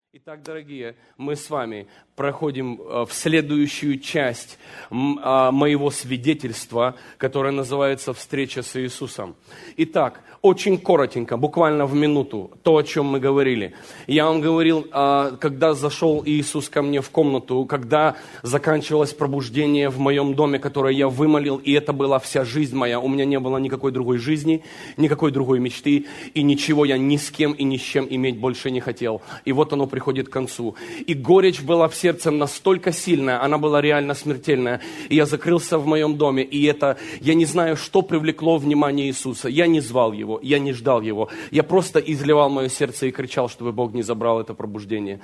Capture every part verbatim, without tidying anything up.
Итак, дорогие, мы с вами проходим в следующую часть моего свидетельства, которое называется «Встреча с Иисусом». Итак, очень коротенько, буквально в минуту, то, о чем мы говорили. Я вам говорил, когда зашел Иисус ко мне в комнату, когда заканчивалось пробуждение в моем доме, которое я вымолил, и это была вся жизнь моя. У меня не было никакой другой жизни, никакой другой мечты, и ничего я ни с кем и ни с чем иметь больше не хотел. И вот оно приходит к концу. И горечь была в сердце настолько сильная, она была реально смертельная. И я закрылся в моем доме, и это, я не знаю, что привлекло внимание Иисуса. Я не звал Его, я не ждал Его. Я просто изливал мое сердце и кричал, чтобы Бог не забрал это пробуждение.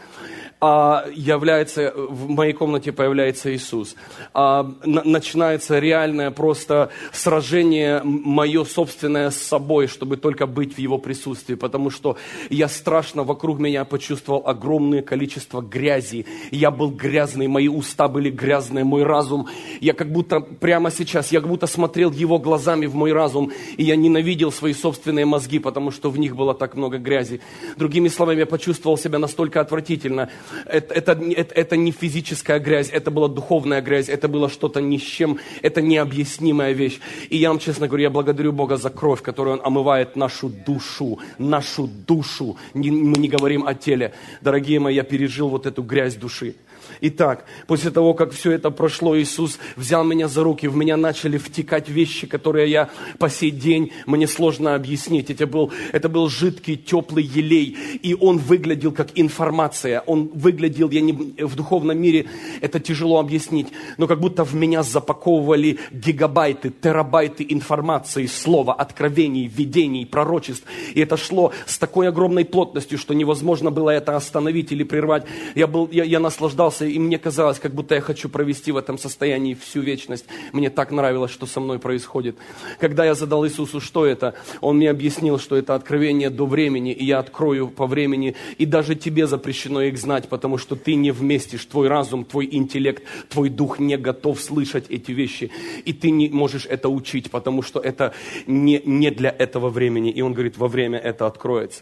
А является, в моей комнате появляется Иисус. А, на, начинается реальное просто сражение мое собственное с собой, чтобы только быть в Его присутствии, потому что я страшно вокруг меня почувствовал огромное количество грязи. Я был грязный, мои уста были грязные, мой разум. Я как будто прямо сейчас, я как будто смотрел Его глазами в мой разум, и я ненавидел свои собственные мозги, потому что в них было так много грязи. Другими словами, я почувствовал себя настолько отвратительно. Это, это, это, это не физическая грязь, это была духовная грязь, это было что-то ни с чем, это необъяснимая вещь. И я вам честно говорю, я благодарю Бога за кровь, которую Он омывает нашу душу, нашу душу. Не, мы не говорим о теле. Дорогие мои, я пережил вот эту грязь души. Итак, после того, как все это прошло, Иисус взял меня за руки, в меня начали втекать вещи, которые я по сей день, мне сложно объяснить. Это был, это был жидкий, теплый елей, и он выглядел как информация. Он выглядел, я не, в духовном мире это тяжело объяснить, но как будто в меня запаковывали гигабайты, терабайты информации, слова, откровений, видений, пророчеств. И это шло с такой огромной плотностью, что невозможно было это остановить или прервать. Я, был, я, я наслаждался, и мне казалось, как будто я хочу провести в этом состоянии всю вечность. Мне так нравилось, что со мной происходит. Когда я задал Иисусу, что это, Он мне объяснил, что это откровение до времени, и я открою по времени, и даже тебе запрещено их знать, потому что ты не вместишь, твой разум, твой интеллект, твой дух не готов слышать эти вещи, и ты не можешь это учить, потому что это не, не для этого времени. И Он говорит, во время это откроется.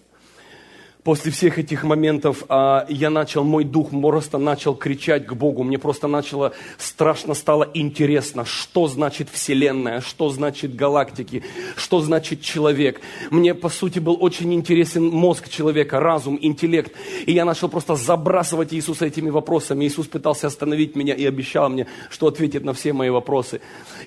После всех этих моментов а, я начал, мой дух просто начал кричать к Богу. Мне просто начало, страшно стало интересно, что значит Вселенная, что значит галактики, что значит человек. Мне, по сути, был очень интересен мозг человека, разум, интеллект. И я начал просто забрасывать Иисуса этими вопросами. Иисус пытался остановить меня и обещал мне, что ответит на все мои вопросы.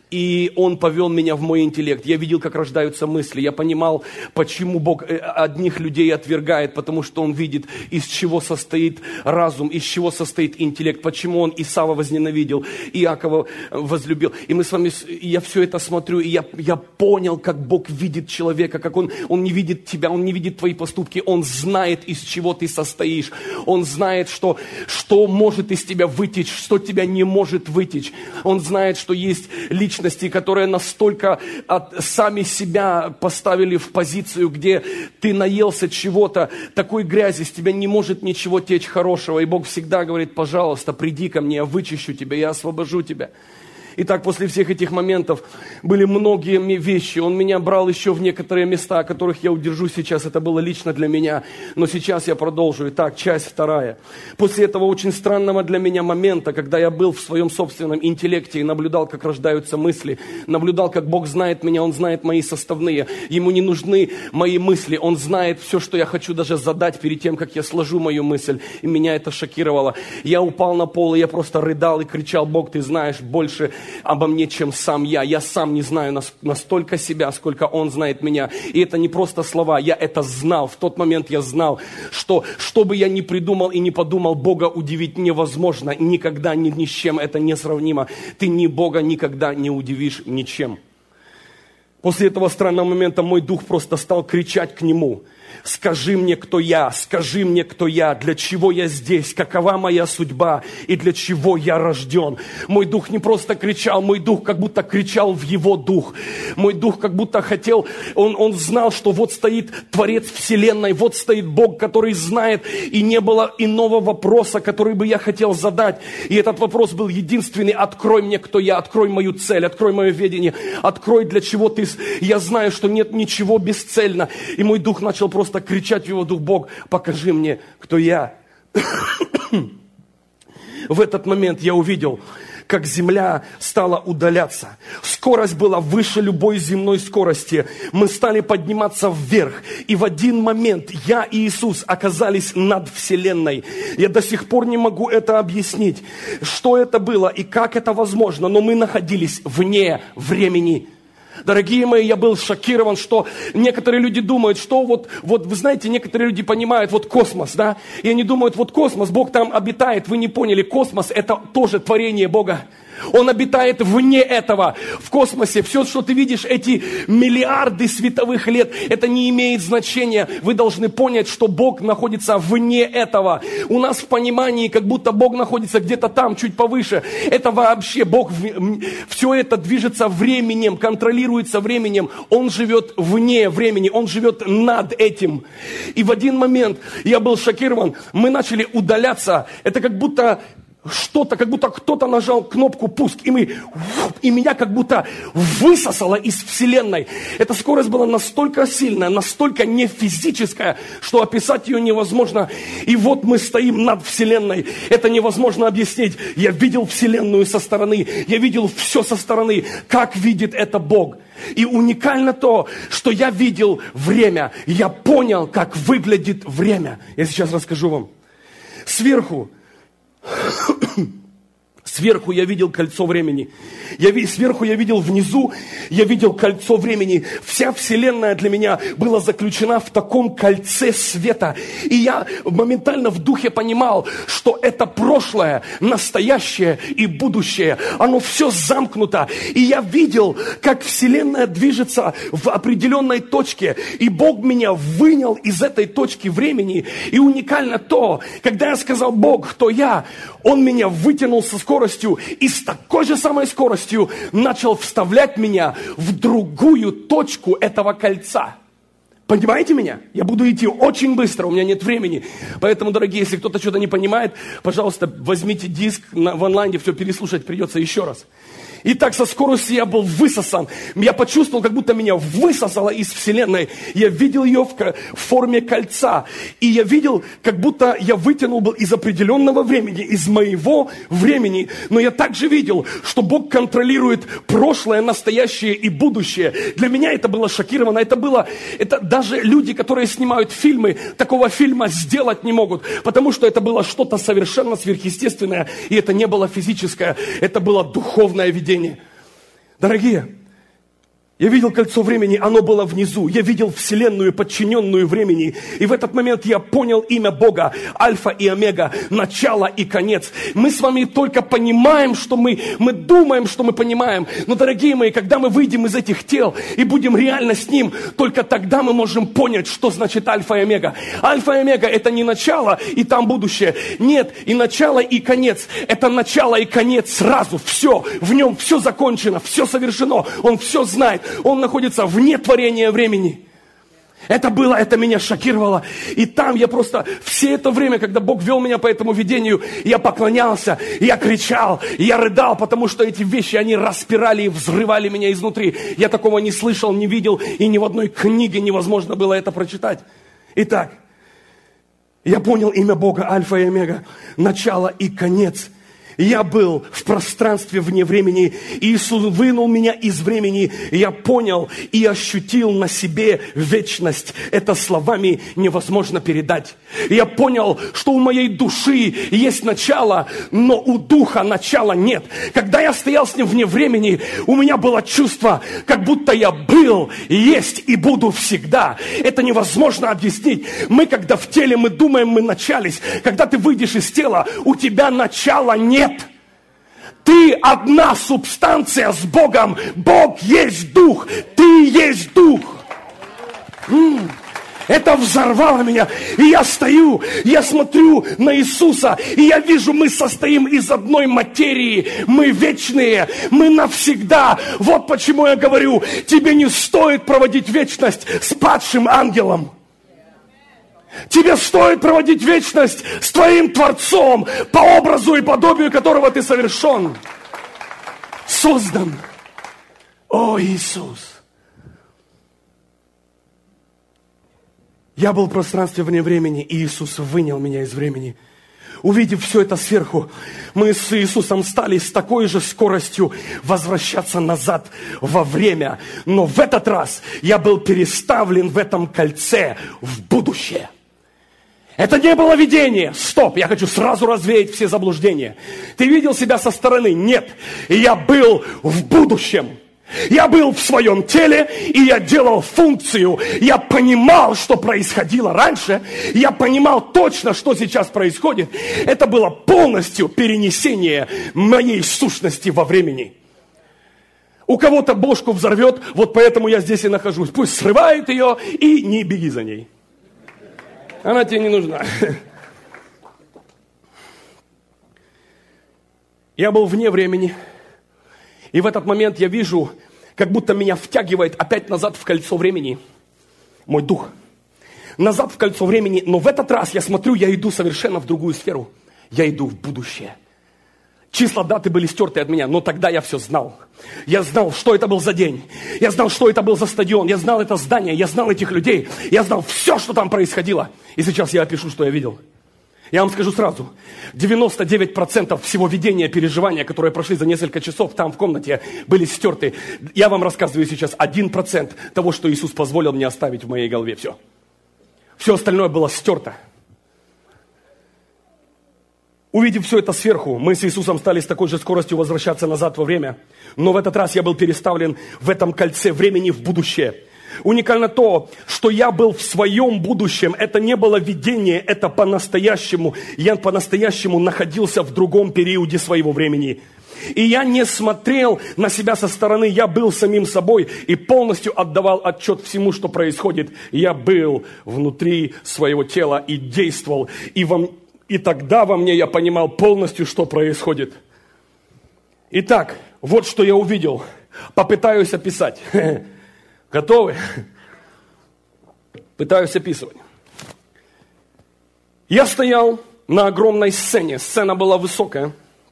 И Он повел меня в мой интеллект. Я видел, как рождаются мысли. Я понимал, почему Бог одних людей отвергает, потому что Он видит, из чего состоит разум, из чего состоит интеллект, почему Он Исава возненавидел, Иакова возлюбил. И мы с вами, я все это смотрю, и я, я понял, как Бог видит человека, как Он, Он не видит тебя, Он не видит твои поступки, Он знает, из чего ты состоишь, Он знает, что, что может из тебя вытечь, что тебя не может вытечь. Он знает, что есть личности, которые настолько от, сами себя поставили в позицию, где ты наелся чего-то, такой грязи, с тебя не может ничего течь хорошего. И Бог всегда говорит, пожалуйста, приди ко мне, я вычищу тебя, я освобожу тебя. Итак, после всех этих моментов были многие вещи. Он меня брал еще в некоторые места, о которых я удержу сейчас. Это было лично для меня. Но сейчас я продолжу. Итак, часть вторая. После этого очень странного для меня момента, когда я был в своем собственном интеллекте и наблюдал, как рождаются мысли, наблюдал, как Бог знает меня, Он знает мои составные. Ему не нужны мои мысли. Он знает все, что я хочу даже задать перед тем, как я сложу мою мысль. И меня это шокировало. Я упал на пол, и я просто рыдал и кричал, Бог, Ты знаешь больше обо мне, чем сам я. Я сам не знаю настолько себя, сколько Он знает меня. И это не просто слова, я это знал. В тот момент я знал, что что бы я ни придумал и не подумал, Бога удивить невозможно. Никогда ни, ни с чем это несравнимо. Ты ни Бога никогда не удивишь ничем. После этого странного момента мой дух просто стал кричать к Нему. Скажи мне, кто я, скажи мне, кто я, для чего я здесь, какова моя судьба и для чего я рожден. Мой дух не просто кричал, мой дух как будто кричал в Его дух. Мой дух как будто хотел, он, он знал, что вот стоит Творец Вселенной, вот стоит Бог, который знает, и не было иного вопроса, который бы я хотел задать. И этот вопрос был единственный: открой мне, кто я, открой мою цель, открой мое видение, открой, для чего ты... Я знаю, что нет ничего бесцельно. И мой дух начал просто кричать в Его дух: Бог, покажи мне, кто я. В этот момент я увидел, как земля стала удаляться. Скорость была выше любой земной скорости. Мы стали подниматься вверх. И в один момент я и Иисус оказались над Вселенной. Я до сих пор не могу это объяснить, что это было и как это возможно. Но мы находились вне времени. Дорогие мои, я был шокирован, что некоторые люди думают, что вот, вот, вы знаете, некоторые люди понимают, вот космос, да, и они думают, вот космос, Бог там обитает, вы не поняли, космос это тоже творение Бога. Он обитает вне этого, в космосе. Все, что ты видишь, эти миллиарды световых лет, это не имеет значения. Вы должны понять, что Бог находится вне этого. У нас в понимании, как будто Бог находится где-то там, чуть повыше. Это вообще Бог, все это движется временем, контролируется временем. Он живет вне времени, Он живет над этим. И в один момент я был шокирован. Мы начали удаляться. Это как будто... Что-то, как будто кто-то нажал кнопку «пуск», и, мы, и меня как будто высосало из Вселенной. Эта скорость была настолько сильная, настолько не физическая, что описать ее невозможно. И вот мы стоим над Вселенной. Это невозможно объяснить. Я видел Вселенную со стороны. Я видел все со стороны, как видит это Бог. И уникально то, что я видел время. Я понял, как выглядит время. Я сейчас расскажу вам. Сверху Сверху я видел кольцо времени. Я, сверху я видел внизу, я видел кольцо времени. Вся Вселенная для меня была заключена в таком кольце света. И я моментально в духе понимал, что это прошлое, настоящее и будущее. Оно все замкнуто. И я видел, как Вселенная движется в определенной точке. И Бог меня вынял из этой точки времени. И уникально то, когда я сказал: Бог, кто я? Он меня вытянул со скоростью и с такой же самой скоростью начал вставлять меня в другую точку этого кольца. Понимаете меня? Я буду идти очень быстро, у меня нет времени. Поэтому, дорогие, если кто-то что-то не понимает, пожалуйста, возьмите диск на, в онлайне, все переслушать придется еще раз. Итак, со скоростью я был высосан. Я почувствовал, как будто меня высосало из Вселенной. Я видел ее в, в форме кольца. И я видел, как будто я вытянул был из определенного времени, из моего времени. Но я также видел, что Бог контролирует прошлое, настоящее и будущее. Для меня это было шокировано. Это было, это даже люди, которые снимают фильмы, такого фильма сделать не могут. Потому что это было что-то совершенно сверхъестественное. И это не было физическое. Это было духовное видение. Дорогие, я видел кольцо времени, оно было внизу. Я видел Вселенную, подчиненную времени. И в этот момент я понял имя Бога, Альфа и Омега, начало и конец. Мы с вами только понимаем, что мы, мы думаем, что мы понимаем. Но, дорогие мои, когда мы выйдем из этих тел и будем реально с Ним, только тогда мы можем понять, что значит Альфа и Омега. Альфа и Омега – это не начало и там будущее. Нет, и начало, и конец. Это начало и конец сразу. Все, в Нем все закончено, все совершено. Он все знает. Он находится вне творения времени. Это было, это меня шокировало. И там я просто, все это время, когда Бог вел меня по этому видению, я поклонялся, я кричал, я рыдал, потому что эти вещи, они распирали и взрывали меня изнутри. Я такого не слышал, не видел, и ни в одной книге невозможно было это прочитать. Итак, я понял имя Бога, Альфа и Омега, начало и конец. Я был в пространстве вне времени. Иисус вынул меня из времени. Я понял и ощутил на себе вечность. Это словами невозможно передать. Я понял, что у моей души есть начало, но у духа начала нет. Когда я стоял с ним вне времени, у меня было чувство, как будто я был, есть и буду всегда. Это невозможно объяснить. Мы, когда в теле, мы думаем, мы начались. Когда ты выйдешь из тела, у тебя начала нет. Ты одна субстанция с Богом. Бог есть Дух. Ты есть Дух. М-м. Это взорвало меня. И я стою, я смотрю на Иисуса, и я вижу, мы состоим из одной материи. Мы вечные, мы навсегда. Вот почему я говорю, тебе не стоит проводить вечность с падшим ангелом. Тебе стоит проводить вечность с твоим Творцом, по образу и подобию которого ты совершен, создан. О, Иисус! Я был в пространстве вне времени, и Иисус вынял меня из времени. Увидев все это сверху, мы с Иисусом стали с такой же скоростью возвращаться назад во время. Но в этот раз я был переставлен в этом кольце в будущее. Это не было видение. Стоп, я хочу сразу развеять все заблуждения. Ты видел себя со стороны? Нет. Я был в будущем. Я был в своем теле, и я делал функцию. Я понимал, что происходило раньше. Я понимал точно, что сейчас происходит. Это было полностью перенесение моей сущности во времени. У кого-то бошку взорвет, вот поэтому я здесь и нахожусь. Пусть срывает ее, и не беги за ней. Она тебе не нужна. Я был вне времени. И в этот момент я вижу, как будто меня втягивает опять назад в кольцо времени. Мой дух. Назад в кольцо времени. Но в этот раз я смотрю, я иду совершенно в другую сферу. Я иду в будущее. Числа даты были стерты от меня, но тогда я все знал. Я знал, что это был за день. Я знал, что это был за стадион. Я знал это здание. Я знал этих людей. Я знал все, что там происходило. И сейчас я опишу, что я видел. Я вам скажу сразу. девяносто девять процентов всего видения, переживания, которые прошли за несколько часов там в комнате, были стерты. Я вам рассказываю сейчас один процент того, что Иисус позволил мне оставить в моей голове. Все. Все остальное было стерто. Увидев все это сверху, мы с Иисусом стали с такой же скоростью возвращаться назад во время. Но в этот раз я был переставлен в этом кольце времени в будущее. Уникально то, что я был в своем будущем. Это не было видение, это по-настоящему. Я по-настоящему находился в другом периоде своего времени. И я не смотрел на себя со стороны, я был самим собой и полностью отдавал отчет всему, что происходит. Я был внутри своего тела и действовал. И, во, и тогда во мне я понимал полностью, что происходит. Итак, вот что я увидел. Попытаюсь описать. Готовы? Пытаюсь описывать. Я стоял на огромной сцене. Сцена была высокая.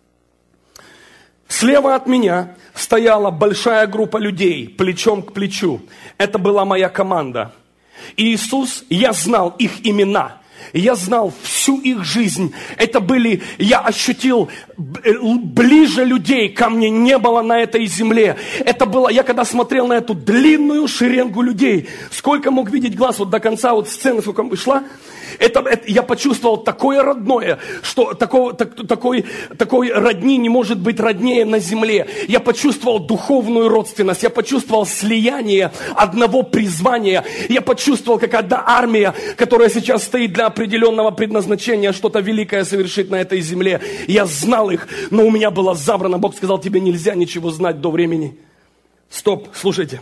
Слева от меня стояла большая группа людей, плечом к плечу. Это была моя команда. И Иисус, я знал их имена. Я знал всю их жизнь. Это были, я ощутил, ближе людей ко мне не было на этой земле. Это было, я когда смотрел на эту длинную шеренгу людей, сколько мог видеть глаз вот до конца вот сцены, сколько шла, это, это, я почувствовал такое родное, что такого, так, такой, такой родни не может быть роднее на земле. Я почувствовал духовную родственность, я почувствовал слияние одного призвания. Я почувствовал, как одна армия, которая сейчас стоит для определенного предназначения, что-то великое совершить на этой земле. Я знал их, но у меня было забрано. Бог сказал, тебе нельзя ничего знать до времени. Стоп, слушайте.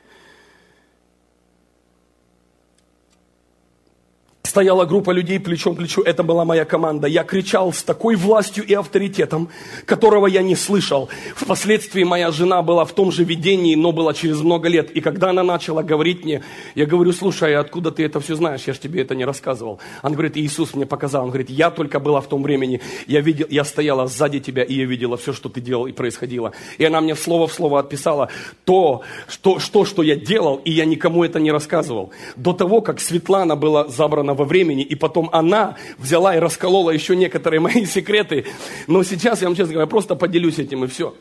Стояла группа людей плечом к плечу, это была моя команда. Я кричал с такой властью и авторитетом, которого я не слышал. Впоследствии моя жена была в том же видении, но была через много лет. И когда она начала говорить мне, я говорю, слушай, откуда ты это все знаешь? Я же тебе это не рассказывал. Она говорит, Иисус мне показал. Он говорит, я только была в том времени. Я, видел, я стояла сзади тебя, и я видела все, что ты делал и происходило. И она мне слово в слово отписала то, что, что, что я делал, и я никому это не рассказывал. До того, как Светлана была забрана во времени, и потом она взяла и расколола еще некоторые мои секреты. Но сейчас, я вам честно говорю, просто поделюсь этим, и все.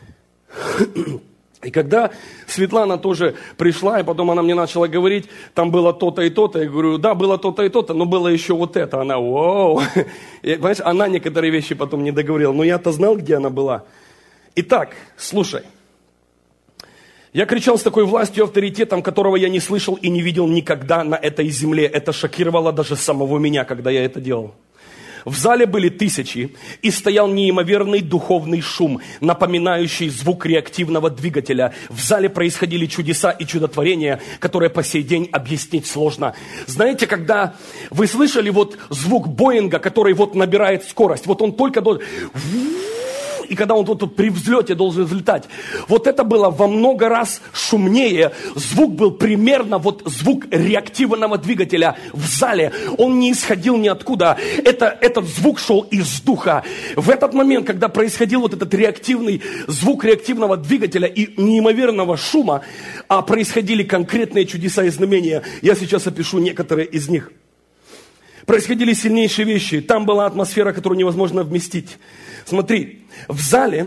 И когда Светлана тоже пришла, и потом она мне начала говорить, там было то-то и то-то, я говорю, да, было то-то и то-то, но было еще вот это. Она, вау. И, понимаешь, она некоторые вещи потом не договорила, но я-то знал, где она была. Итак, слушай. Я кричал с такой властью и авторитетом, которого я не слышал и не видел никогда на этой земле. Это шокировало даже самого меня, когда я это делал. В зале были тысячи, и стоял неимоверный духовный шум, напоминающий звук реактивного двигателя. В зале происходили чудеса и чудотворения, которые по сей день объяснить сложно. Знаете, когда вы слышали вот звук Боинга, который вот набирает скорость, вот он только должен... И когда он тут при взлете должен взлетать, вот это было во много раз шумнее. Звук был примерно вот звук реактивного двигателя в зале. Он не исходил ниоткуда. Это, этот звук шел из духа. В этот момент, когда происходил вот этот реактивный звук реактивного двигателя и неимоверного шума, а происходили конкретные чудеса и знамения, я сейчас опишу некоторые из них. происходили сильнейшие вещи. Там была атмосфера, которую невозможно вместить. Смотри, в зале...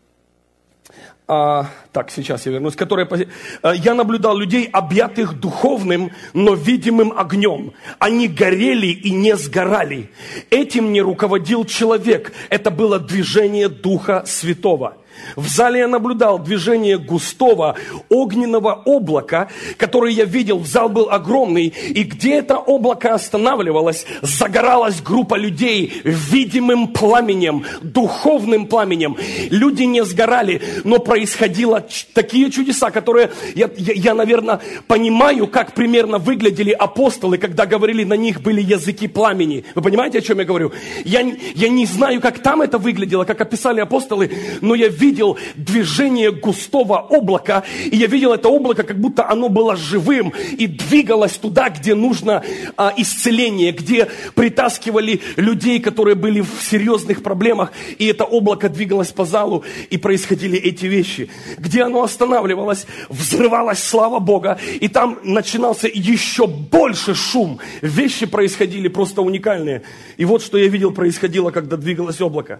А, так, сейчас я вернусь. Которая, а, я наблюдал людей, объятых духовным, но видимым огнем. Они горели и не сгорали. Этим не руководил человек. Это было движение Духа Святого. В зале я наблюдал движение густого огненного облака, которое я видел. В зал был огромный, и где это облако останавливалось, загоралась группа людей видимым пламенем, духовным пламенем. Люди не сгорали, но происходило такие чудеса, которые я, я, я, наверное, понимаю, как примерно выглядели апостолы, когда говорили, на них были языки пламени. Вы понимаете, о чем я говорю? Я, я не знаю, как там это выглядело, как описали апостолы, но я видел движение густого облака, и я видел это облако, как будто оно было живым и двигалось туда, где нужно а, исцеление, где притаскивали людей, которые были в серьезных проблемах, и это облако двигалось по залу, и происходили эти вещи. Где оно останавливалось, взрывалась слава Бога, и там начинался еще больше шум. Вещи происходили просто уникальные. И вот что я видел происходило, когда двигалось облако.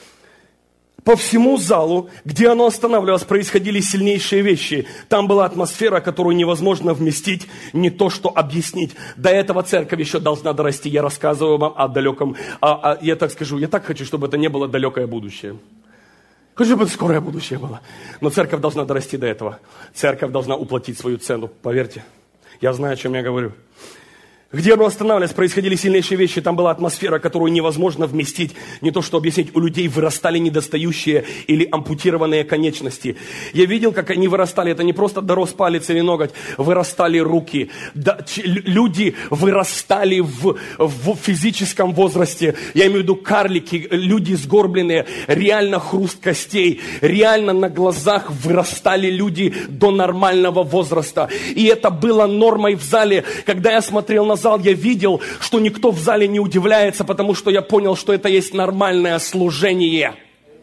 По всему залу, где оно останавливалось, происходили сильнейшие вещи. Там была атмосфера, которую невозможно вместить, не то что объяснить. До этого церковь еще должна дорасти. Я рассказываю вам о далеком, а, а, я так скажу, я так хочу, чтобы это не было далекое будущее. Хочу, чтобы это скорое будущее было. Но церковь должна дорасти до этого. Церковь должна уплатить свою цену, поверьте. Я знаю, о чем я говорю. Где оно останавливалось, происходили сильнейшие вещи. Там была атмосфера, которую невозможно вместить. Не то, что объяснить. У людей вырастали недостающие или ампутированные конечности. Я видел, как они вырастали. Это не просто дорос палец или ноготь. Вырастали руки. Да, ч, люди вырастали в, в физическом возрасте. Я имею в виду карлики, люди сгорбленные. Реально хруст костей. Реально на глазах вырастали люди до нормального возраста. И это было нормой в зале. Когда я смотрел на зал, я видел, что никто в зале не удивляется, потому что я понял, что это есть нормальное служение.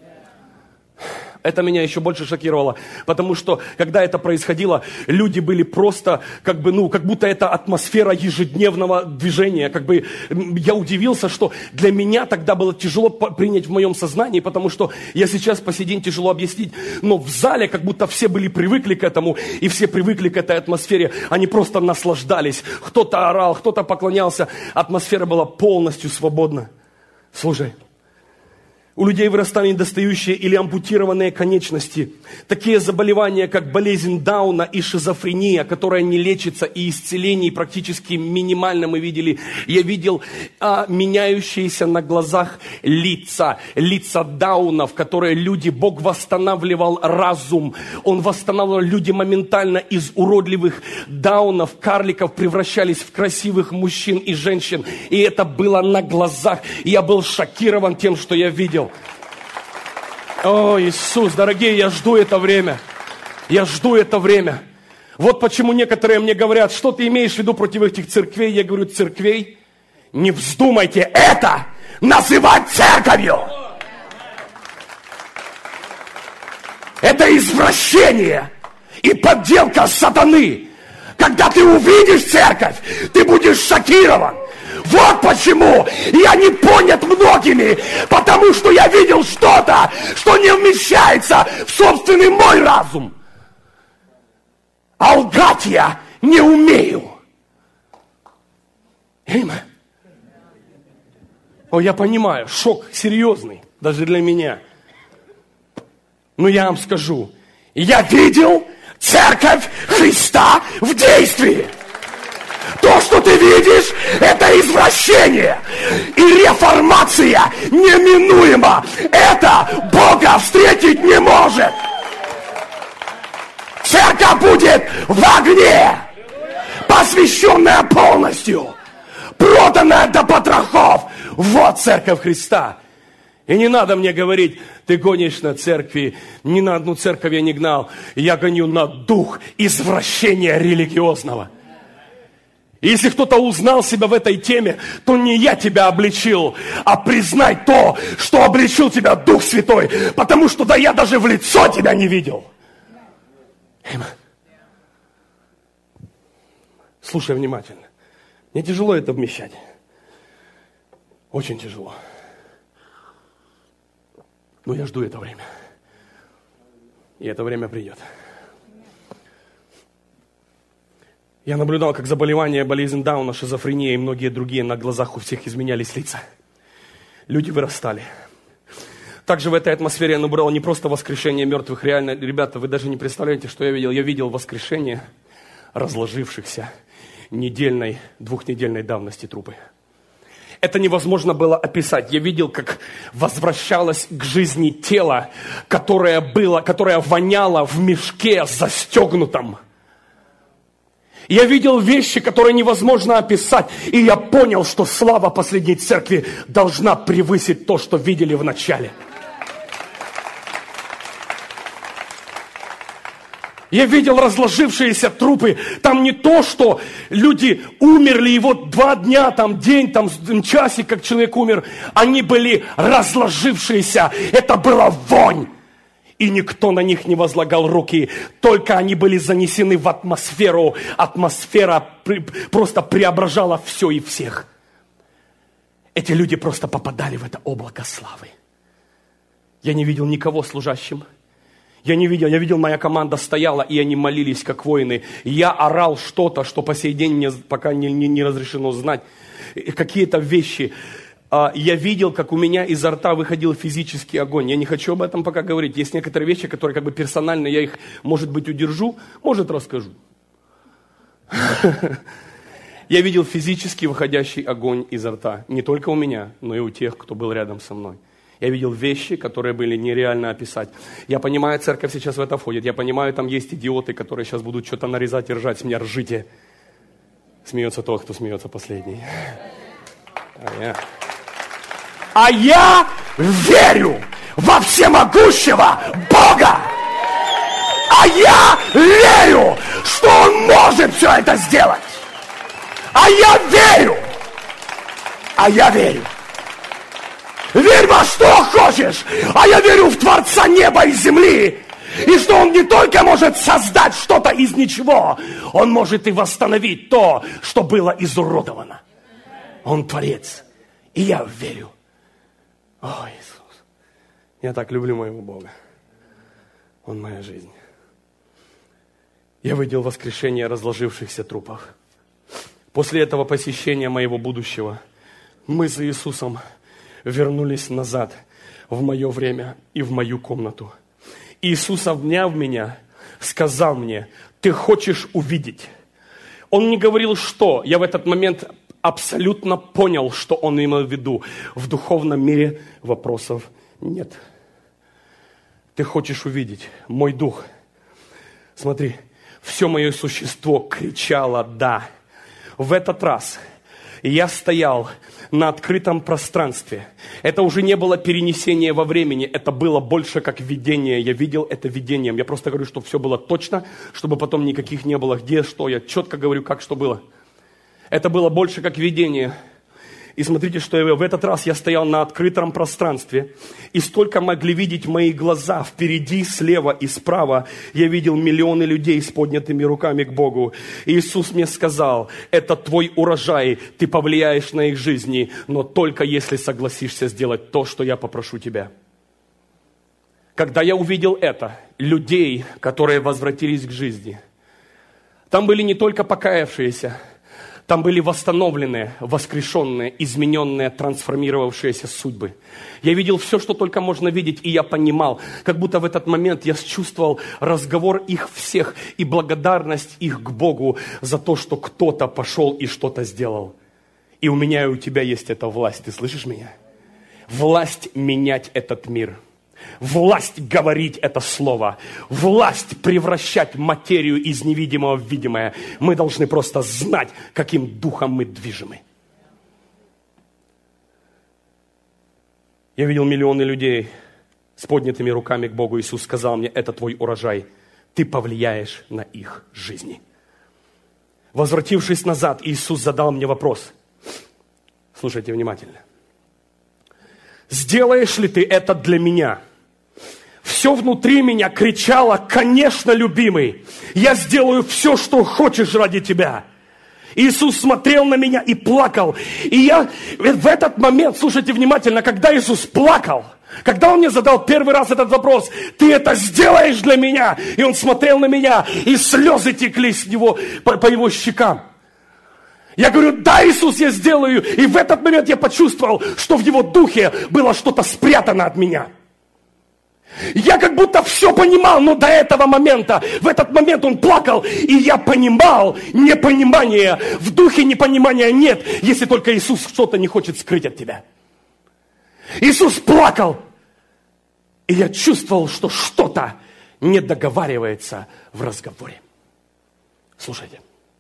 Это меня еще больше шокировало, потому что, когда это происходило, люди были просто, как бы, ну, как будто это атмосфера ежедневного движения. Как бы я удивился, что для меня тогда было тяжело принять в моем сознании, потому что я сейчас по сей день тяжело объяснить, но в зале как будто все были привыкли к этому, и все привыкли к этой атмосфере. Они просто наслаждались. Кто-то орал, кто-то поклонялся. Атмосфера была полностью свободна. Слушай. У людей вырастали недостающие или ампутированные конечности. Такие заболевания, как болезнь Дауна и шизофрения, которая не лечится, и исцелений практически минимально мы видели. Я видел а, меняющиеся на глазах лица, лица Даунов, которые люди, Бог восстанавливал разум. Он восстанавливал, люди моментально из уродливых Даунов, карликов превращались в красивых мужчин и женщин. И это было на глазах. И я был шокирован тем, что я видел. О, Иисус, дорогие, я жду это время. Я жду это время. Вот почему некоторые мне говорят, что ты имеешь в виду против этих церквей? Я говорю, церквей, не вздумайте это называть церковью. Это извращение и подделка сатаны. Когда ты увидишь церковь, ты будешь шокирован. Вот почему я не понят многими, потому что я видел что-то, что не вмещается в собственный мой разум. А лгать я не умею. Аминь. О, я понимаю, шок серьезный, даже для меня. Но я вам скажу, я видел церковь Христа в действии. То, что ты видишь, это извращение. И реформация неминуема. Это Бога встретить не может. Церковь будет в огне, посвященная полностью, проданная до потрохов. Вот церковь Христа. И не надо мне говорить, ты гонишь на церкви. Ни на одну церковь я не гнал. Я гоню на дух извращения религиозного. И если кто-то узнал себя в этой теме, то не я тебя обличил, а признай то, что обличил тебя Дух Святой. Потому что да я даже в лицо тебя не видел. Слушай внимательно. Мне тяжело это вмещать. Очень тяжело. Но я жду это время. И это время придет. Я наблюдал, как заболевание, болезнь Дауна, шизофрения и многие другие на глазах у всех изменялись лица. Люди вырастали. Также в этой атмосфере я наблюдал не просто воскрешение мертвых. Реально, ребята, вы даже не представляете, что я видел. Я видел воскрешение разложившихся недельной, двухнедельной давности трупы. Это невозможно было описать. Я видел, как возвращалось к жизни тело, которое было, которое воняло в мешке застегнутом. Я видел вещи, которые невозможно описать. И я понял, что слава последней церкви должна превысить то, что видели в начале. Я видел разложившиеся трупы. Там не то, что люди умерли, и вот два дня, там день, там часик, как человек умер. Они были разложившиеся. Это была вонь. И никто на них не возлагал руки. Только они были занесены в атмосферу. Атмосфера просто преображала все и всех. Эти люди просто попадали в это облако славы. Я не видел никого служащим. Я не видел, я видел, моя команда стояла, и они молились, как воины. Я орал что-то, что по сей день мне пока не, не, не разрешено знать. Какие-то вещи. Я видел, как у меня изо рта выходил физический огонь. Я не хочу об этом пока говорить. Есть некоторые вещи, которые как бы персонально, я их, может быть, удержу, может, расскажу. Я видел физически выходящий огонь изо рта. Не только у меня, но и у тех, кто был рядом со мной. Я видел вещи, которые были нереально описать. Я понимаю, церковь сейчас в это входит. Я понимаю, там есть идиоты, которые сейчас будут что-то нарезать и ржать. С меня ржите. Смеется тот, кто смеется последний. А я, а я верю во всемогущего Бога. А я верю, что Он может все это сделать. А я верю. А я верю. Верь во что хочешь, а я верю в Творца неба и земли. И что Он не только может создать что-то из ничего, Он может и восстановить то, что было изуродовано. Он Творец. И я верю. О, Иисус, я так люблю моего Бога. Он моя жизнь. Я видел воскрешение разложившихся трупов. После этого посещения моего будущего мы за Иисусом вернулись назад в мое время и в мою комнату. Иисус, обняв меня, сказал мне: ты хочешь увидеть? Он не говорил, что. Я в этот момент абсолютно понял, что он имел в виду. В духовном мире вопросов нет. Ты хочешь увидеть? Мой дух. Смотри, все мое существо кричало «да». В этот раз я стоял на открытом пространстве. Это уже не было перенесение во времени, это было больше как видение. Я видел это видением. Я просто говорю, что все было точно, чтобы потом никаких не было. Где, что, я четко говорю, как, что было. Это было больше как видение. И смотрите, что я, в этот раз я стоял на открытом пространстве, и столько могли видеть мои глаза впереди, слева и справа. Я видел миллионы людей с поднятыми руками к Богу. И Иисус мне сказал: это твой урожай, ты повлияешь на их жизни, но только если согласишься сделать то, что я попрошу тебя. Когда я увидел это, людей, которые возвратились к жизни, там были не только покаявшиеся, там были восстановленные, воскрешенные, измененные, трансформировавшиеся судьбы. Я видел все, что только можно видеть, и я понимал, как будто в этот момент я чувствовал разговор их всех и благодарность их к Богу за то, что кто-то пошел и что-то сделал. И у меня и у тебя есть эта власть, ты слышишь меня? Власть менять этот мир. Власть говорить это слово. Власть превращать материю из невидимого в видимое. Мы должны просто знать, каким духом мы движимы. Я видел миллионы людей с поднятыми руками к Богу. Иисус сказал мне: это твой урожай. Ты повлияешь на их жизни. Возвратившись назад, Иисус задал мне вопрос. Слушайте внимательно. Сделаешь ли ты это для меня? Все внутри меня кричало: конечно, любимый, я сделаю все, что хочешь ради тебя. Иисус смотрел на меня и плакал. И я в этот момент, слушайте внимательно, когда Иисус плакал, когда Он мне задал первый раз этот вопрос, ты это сделаешь для меня? И Он смотрел на меня, и слезы текли с него, по, по его щекам. Я говорю, да, Иисус, я сделаю. И в этот момент я почувствовал, что в Его духе было что-то спрятано от меня. Я как будто все понимал, но до этого момента, в этот момент Он плакал, и я понимал непонимание. В духе непонимания нет, если только Иисус что-то не хочет скрыть от тебя. Иисус плакал, и я чувствовал, что что-то не договаривается в разговоре. Слушайте.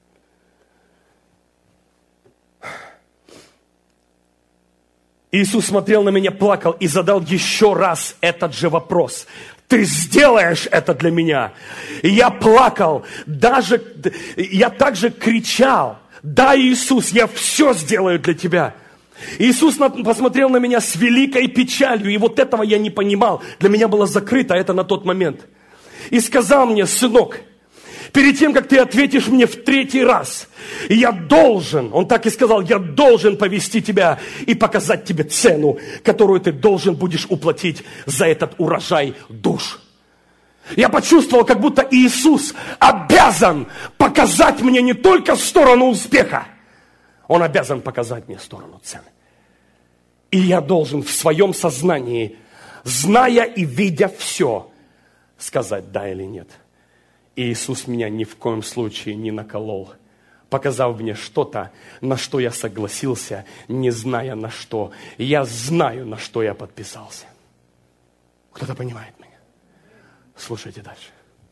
Иисус смотрел на меня, плакал и задал еще раз этот же вопрос. Ты сделаешь это для меня? И я плакал, даже, я также кричал. Да, Иисус, я все сделаю для тебя. Иисус посмотрел на меня с великой печалью, и вот этого я не понимал. Для меня было закрыто это на тот момент. И сказал мне, сынок, перед тем, как ты ответишь мне в третий раз, я должен, он так и сказал, я должен повести тебя и показать тебе цену, которую ты должен будешь уплатить за этот урожай душ. Я почувствовал, как будто Иисус обязан показать мне не только сторону успеха, Он обязан показать мне сторону цены. И я должен в своем сознании, зная и видя все, сказать да или нет. И Иисус меня ни в коем случае не наколол, показав мне что-то, на что я согласился, не зная на что. Я знаю, на что я подписался. Кто-то понимает меня? Слушайте дальше.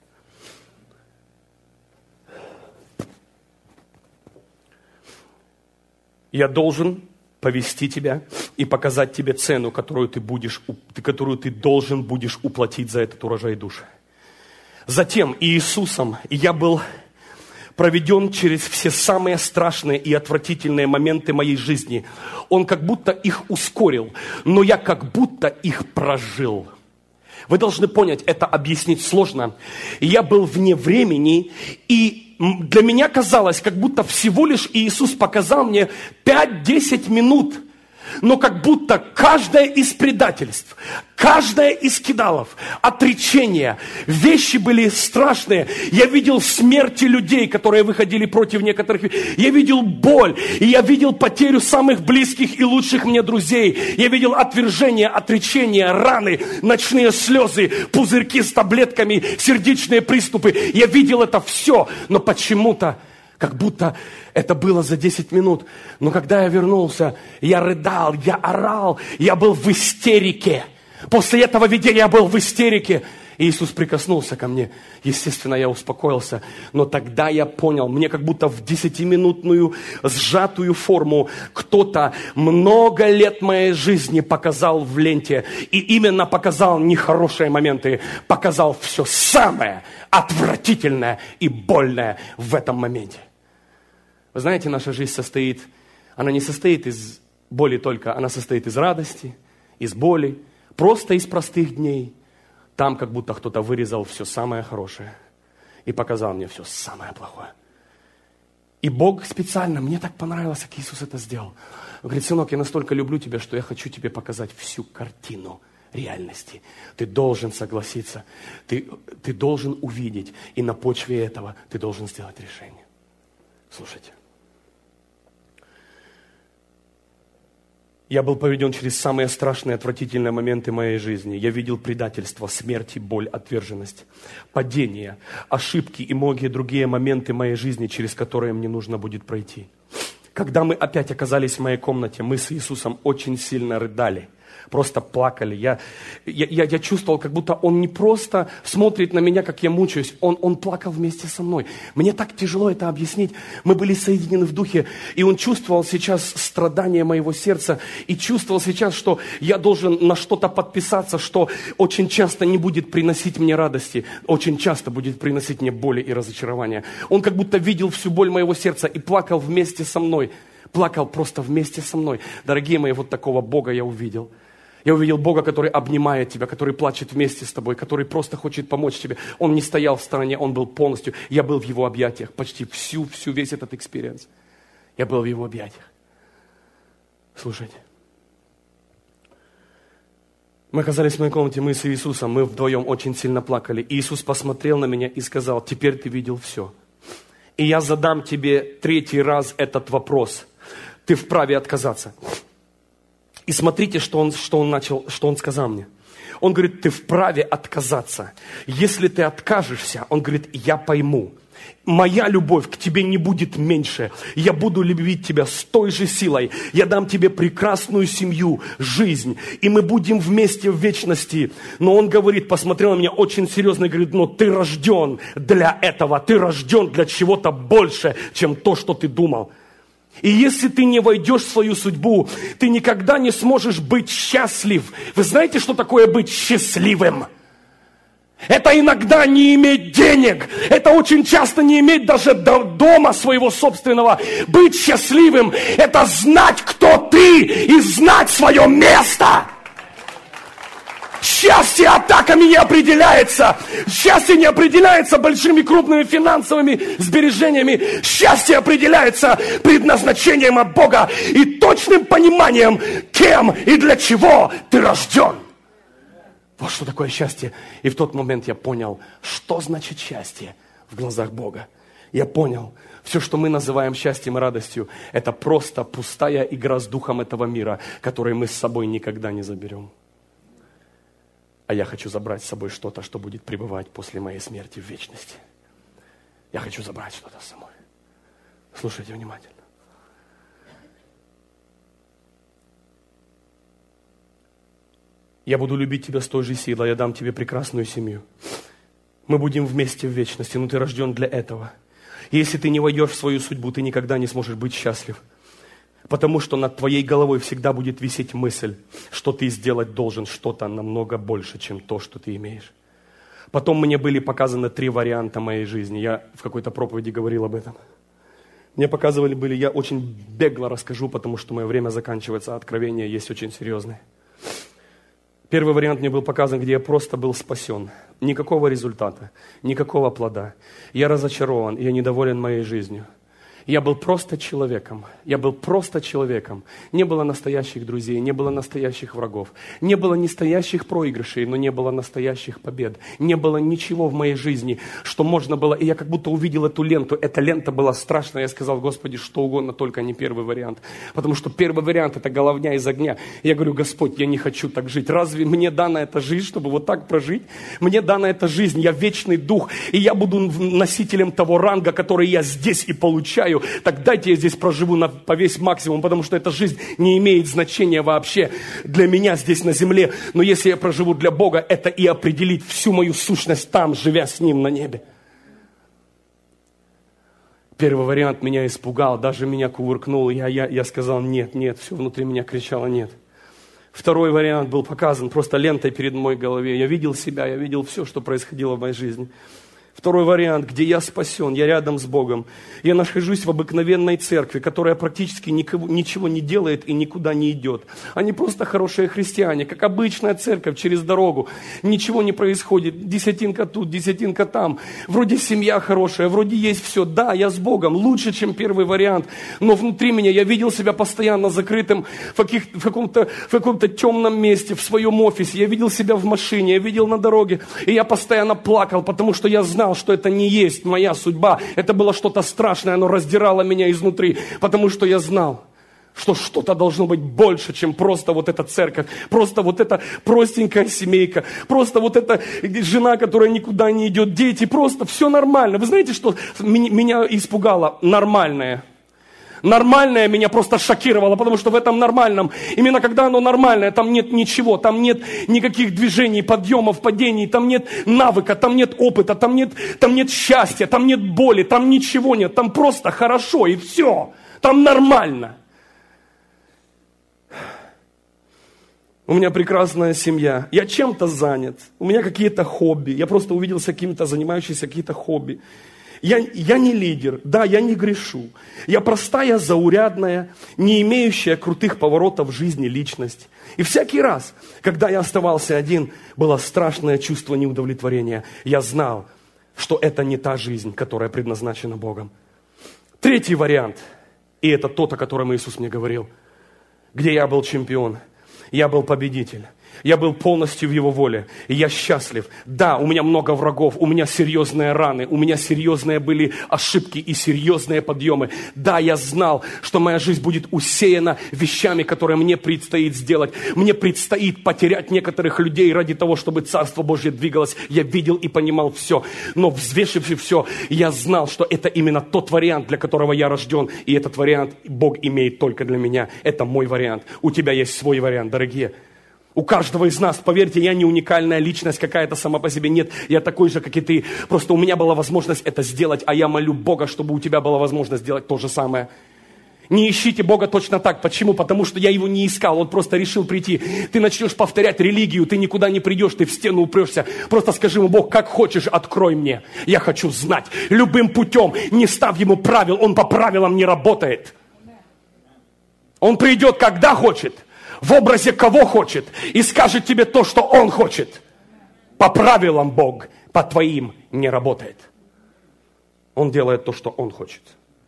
Я должен повести тебя и показать тебе цену, которую ты, будешь, которую ты должен будешь уплатить за этот урожай душ. Затем Иисусом я был проведен через все самые страшные и отвратительные моменты моей жизни. Он как будто их ускорил, но я как будто их прожил. Вы должны понять, это объяснить сложно. Я был вне времени, и для меня казалось, как будто всего лишь Иисус показал мне пять-десять минут. Но как будто каждое из предательств, каждое из кидалов, отречения, вещи были страшные. Я видел смерти людей, которые выходили против некоторых. Я видел боль, и я видел потерю самых близких и лучших мне друзей. Я видел отвержение, отречение, раны, ночные слезы, пузырьки с таблетками, сердечные приступы. Я видел это все, но почему-то как будто это было за десять минут. Но когда я вернулся, я рыдал, я орал, я был в истерике. После этого видения я был в истерике. И Иисус прикоснулся ко мне. Естественно, я успокоился. Но тогда я понял, мне как будто в десятиминутную сжатую форму кто-то много лет моей жизни показал в ленте. И именно показал нехорошие моменты. Показал все самое отвратительное и больное в этом моменте. Вы знаете, наша жизнь состоит, она не состоит из боли только, она состоит из радости, из боли, просто из простых дней. Там как будто кто-то вырезал все самое хорошее и показал мне все самое плохое. И Бог специально, мне так понравилось, как Иисус это сделал. Он говорит, сынок, я настолько люблю тебя, что я хочу тебе показать всю картину реальности. Ты должен согласиться, ты, ты должен увидеть, и на почве этого ты должен сделать решение. Слушайте. Я был поведен через самые страшные, отвратительные моменты моей жизни. Я видел предательство, смерть, боль, отверженность, падение, ошибки и многие другие моменты моей жизни, через которые мне нужно будет пройти. Когда мы опять оказались в моей комнате, мы с Иисусом очень сильно рыдали. Просто плакали. Я, я, я, я чувствовал, как будто Он не просто смотрит на меня, как я мучаюсь. Он, он плакал вместе со мной. Мне так тяжело это объяснить. Мы были соединены в духе. И Он чувствовал сейчас страдания моего сердца. И чувствовал сейчас, что я должен на что-то подписаться, что очень часто не будет приносить мне радости. Очень часто будет приносить мне боли и разочарования. Он как будто видел всю боль моего сердца и плакал вместе со мной. Плакал просто вместе со мной. Дорогие мои, вот такого Бога я увидел. Я увидел Бога, который обнимает тебя, который плачет вместе с тобой, который просто хочет помочь тебе. Он не стоял в стороне, Он был полностью. Я был в Его объятиях почти всю, всю, весь этот экспириенс. Я был в Его объятиях. Слушайте. Мы оказались в моей комнате, мы с Иисусом, мы вдвоем очень сильно плакали. Иисус посмотрел на меня и сказал: теперь ты видел все. И я задам тебе третий раз этот вопрос. Ты вправе отказаться. И смотрите, что он, что он начал, что он сказал мне. Он говорит: ты вправе отказаться. Если ты откажешься, он говорит, я пойму. Моя любовь к тебе не будет меньше. Я буду любить тебя с той же силой. Я дам тебе прекрасную семью, жизнь. И мы будем вместе в вечности. Но он говорит, посмотрел на меня очень серьезно и говорит: но ты рожден для этого. Ты рожден для чего-то больше, чем то, что ты думал. И если ты не войдешь в свою судьбу, ты никогда не сможешь быть счастлив. Вы знаете, что такое быть счастливым? Это иногда не иметь денег. Это очень часто не иметь даже дома своего собственного. Быть счастливым – это знать, кто ты, и знать свое место. Счастье атаками не определяется. Счастье не определяется большими крупными финансовыми сбережениями. Счастье определяется предназначением от Бога и точным пониманием, кем и для чего ты рожден. Вот что такое счастье. И в тот момент я понял, что значит счастье в глазах Бога. Я понял, все, что мы называем счастьем и радостью, это просто пустая игра с духом этого мира, который мы с собой никогда не заберем. А я хочу забрать с собой что-то, что будет пребывать после моей смерти в вечности. Я хочу забрать что-то с собой. Слушайте внимательно. Я буду любить тебя с той же силой, я дам тебе прекрасную семью. Мы будем вместе в вечности, но ты рожден для этого. И если ты не войдешь в свою судьбу, ты никогда не сможешь быть счастлив. Потому что над твоей головой всегда будет висеть мысль, что ты сделать должен что-то намного больше, чем то, что ты имеешь. Потом мне были показаны три варианта моей жизни. Я в какой-то проповеди говорил об этом. Мне показывали были, я очень бегло расскажу, потому что мое время заканчивается, а откровения есть очень серьезные. Первый вариант мне был показан, где я просто был спасен. Никакого результата, никакого плода. Я разочарован, я недоволен моей жизнью. Я был просто человеком. Я был просто человеком. Не было настоящих друзей, не было настоящих врагов. Не было настоящих проигрышей, но не было настоящих побед. Не было ничего в моей жизни, что можно было... И я как будто увидел эту ленту. Эта лента была страшная. Я сказал: Господи, что угодно, только не первый вариант. Потому что первый вариант – это головня из огня. Я говорю: Господь, я не хочу так жить. Разве мне дана эта жизнь, чтобы вот так прожить? Мне дана эта жизнь. Я вечный дух. И я буду носителем того ранга, который я здесь и получаю. Так дайте я здесь проживу на, по весь максимум, потому что эта жизнь не имеет значения вообще для меня здесь на земле. Но если я проживу для Бога, это и определит всю мою сущность там, живя с Ним на небе. Первый вариант меня испугал, даже меня кувыркнул. Я, я, я сказал: нет, нет, все внутри меня кричало: нет. Второй вариант был показан просто лентой перед моей головой. Я видел себя, я видел все, что происходило в моей жизни. Второй вариант, где я спасен, я рядом с Богом. Я нахожусь в обыкновенной церкви, которая практически никого, ничего не делает и никуда не идет. Они просто хорошие христиане, как обычная церковь через дорогу. Ничего не происходит. Десятинка тут, десятинка там. Вроде семья хорошая, вроде есть все. Да, я с Богом, лучше, чем первый вариант. Но внутри меня я видел себя постоянно закрытым в, каких, в, каком-то, в каком-то темном месте, в своем офисе. Я видел себя в машине, я видел на дороге. И я постоянно плакал, потому что я знал, что это не есть моя судьба. Это было что-то страшное, оно раздирало меня изнутри, потому что я знал, что что-то должно быть больше, чем просто вот эта церковь, просто вот эта простенькая семейка, просто вот эта жена, которая никуда не идет, дети, просто все нормально. Вы знаете, что меня испугало? Нормальное. Нормальное меня просто шокировало, потому что в этом нормальном, именно когда оно нормальное, там нет ничего, там нет никаких движений, подъемов, падений, там нет навыка, там нет опыта, там нет, там нет счастья, там нет боли, там ничего нет, там просто хорошо и все, там нормально. У меня прекрасная семья, я чем-то занят, у меня какие-то хобби, я просто увиделся каким-то занимающимся какие-то хобби. Я, я не лидер, да, я не грешу. Я простая, заурядная, не имеющая крутых поворотов в жизни личность. И всякий раз, когда я оставался один, было страшное чувство неудовлетворения. Я знал, что это не та жизнь, которая предназначена Богом. Третий вариант. И это тот, о котором Иисус мне говорил. Где я был чемпион, я был победитель. Я был полностью в Его воле, и я счастлив. Да, у меня много врагов, у меня серьезные раны, у меня серьезные были ошибки и серьезные подъемы. Да, я знал, что моя жизнь будет усеяна вещами, которые мне предстоит сделать. Мне предстоит потерять некоторых людей ради того, чтобы Царство Божье двигалось. Я видел и понимал все. Но взвешивши все, я знал, что это именно тот вариант, для которого я рожден. И этот вариант Бог имеет только для меня. Это мой вариант. У тебя есть свой вариант, дорогие. У каждого из нас, поверьте, я не уникальная личность какая-то сама по себе. Нет, я такой же, как и ты. Просто у меня была возможность это сделать, а я молю Бога, чтобы у тебя была возможность сделать то же самое. Не ищите Бога точно так. Почему? Потому что я Его не искал, Он просто решил прийти. Ты начнешь повторять религию, ты никуда не придешь, ты в стену упрешься. Просто скажи Ему: Бог, как хочешь, открой мне. Я хочу знать. Любым путем, не став Ему правил, Он по правилам не работает. Он придет, когда хочет. В образе кого хочет, и скажет тебе то, что Он хочет. По правилам Бог, по твоим не работает. Он делает то, что Он хочет.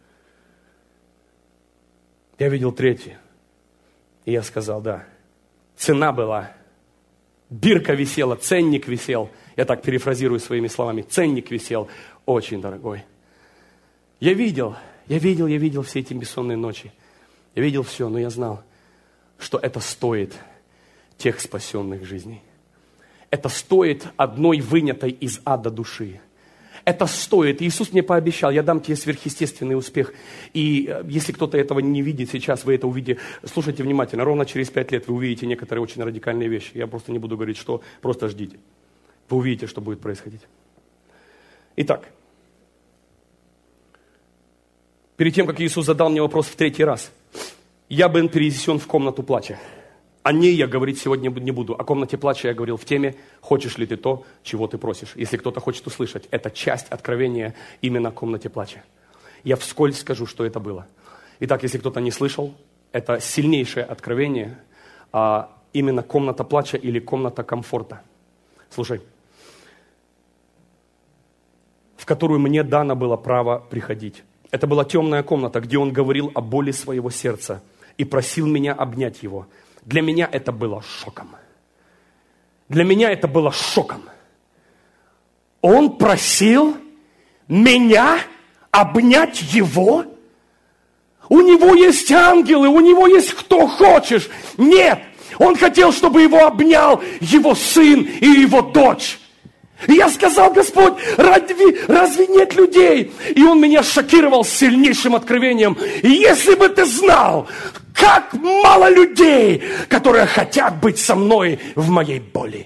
Я видел третий, и я сказал: да, цена была, бирка висела, ценник висел. Я так перефразирую своими словами: ценник висел очень дорогой. Я видел, я видел, я видел все эти бессонные ночи. Я видел все, но я знал, что это стоит тех спасенных жизней. Это стоит одной вынятой из ада души. Это стоит. Иисус мне пообещал: я дам тебе сверхъестественный успех. И если кто-то этого не видит сейчас, вы это увидите. Слушайте внимательно. Ровно через пять лет вы увидите некоторые очень радикальные вещи. Я просто не буду говорить, что. Просто ждите. Вы увидите, что будет происходить. Итак. Перед тем, как Иисус задал мне вопрос в третий раз, я был перенесен в комнату плача. О ней я говорить сегодня не буду. О комнате плача я говорил в теме «Хочешь ли ты то, чего ты просишь?». Если кто-то хочет услышать, это часть откровения именно о комнате плача. Я вскользь скажу, что это было. Итак, если кто-то не слышал, это сильнейшее откровение, а именно комната плача или комната комфорта. Слушай, в которую мне дано было право приходить. Это была темная комната, где он говорил о боли своего сердца и просил меня обнять его. Для меня это было шоком. Для меня это было шоком. Он просил меня обнять его? У него есть ангелы, у него есть кто хочешь. Нет, он хотел, чтобы его обнял его сын и его дочь. И я сказал: Господь, разве, разве нет людей? И Он меня шокировал сильнейшим откровением. И если бы ты знал, как мало людей, которые хотят быть со мной в моей боли.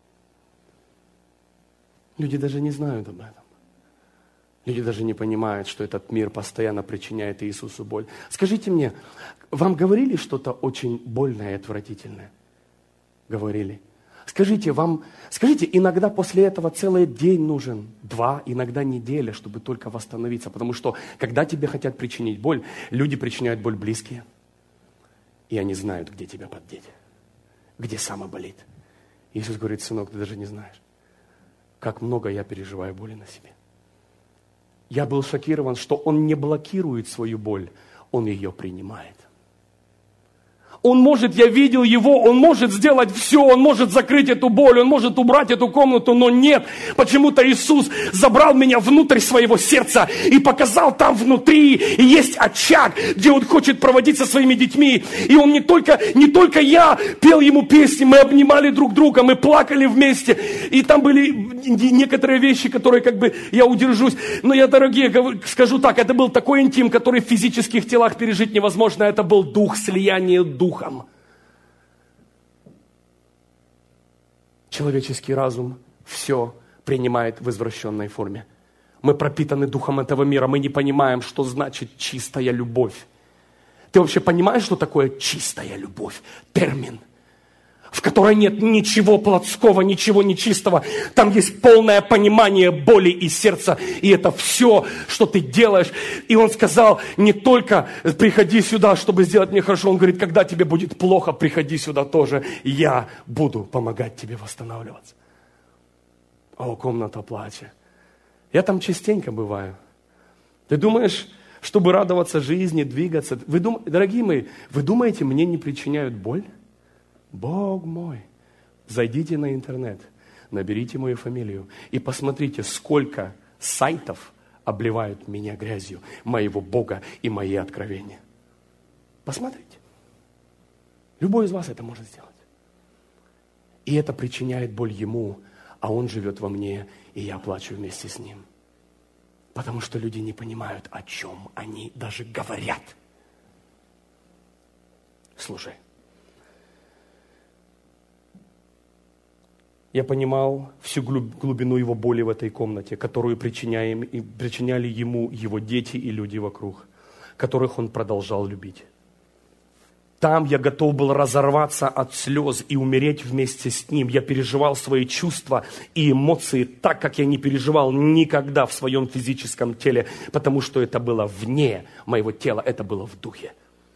Люди даже не знают об этом. Люди даже не понимают, что этот мир постоянно причиняет Иисусу боль. Скажите мне, вам говорили что-то очень больное и отвратительное? Говорили. Скажите, вам, скажите, иногда после этого целый день нужен, два, иногда неделя, чтобы только восстановиться. Потому что, когда тебе хотят причинить боль, люди причиняют боль близкие. И они знают, где тебя поддеть, где самое болит. Иисус говорит: сынок, ты даже не знаешь, как много я переживаю боли на себе. Я был шокирован, что Он не блокирует свою боль, Он ее принимает. Он может, я видел его, он может сделать все, он может закрыть эту боль, он может убрать эту комнату, но нет. Почему-то Иисус забрал меня внутрь своего сердца и показал: там внутри есть очаг, где он хочет проводить со своими детьми. И он не только, не только я пел ему песни, мы обнимали друг друга, мы плакали вместе. И там были некоторые вещи, которые как бы я удержусь. Но я, дорогие, скажу так, это был такой интим, который в физических телах пережить невозможно. Это был дух, слияние духа. Духом. Человеческий разум все принимает в извращенной форме. Мы пропитаны духом этого мира, мы не понимаем, что значит чистая любовь. Ты вообще понимаешь, что такое чистая любовь? Термин, в которой нет ничего плотского, ничего нечистого. Там есть полное понимание боли и сердца. И это все, что ты делаешь. И он сказал: не только приходи сюда, чтобы сделать мне хорошо. Он говорит: когда тебе будет плохо, приходи сюда тоже. Я буду помогать тебе восстанавливаться. О, комната плача. Я там частенько бываю. Ты думаешь, чтобы радоваться жизни, двигаться. Вы дум... Дорогие мои, вы думаете, мне не причиняют боль? Бог мой, зайдите на интернет, наберите мою фамилию и посмотрите, сколько сайтов обливают меня грязью, моего Бога и мои откровения. Посмотрите. Любой из вас это может сделать. И это причиняет боль ему, а он живет во мне, и я плачу вместе с ним. Потому что люди не понимают, о чем они даже говорят. Слушай. Я понимал всю глубину его боли в этой комнате, которую причиняем, и причиняли ему его дети и люди вокруг, которых он продолжал любить. Там я готов был разорваться от слез и умереть вместе с ним. Я переживал свои чувства и эмоции так, как я не переживал никогда в своем физическом теле, потому что это было вне моего тела, это было в духе.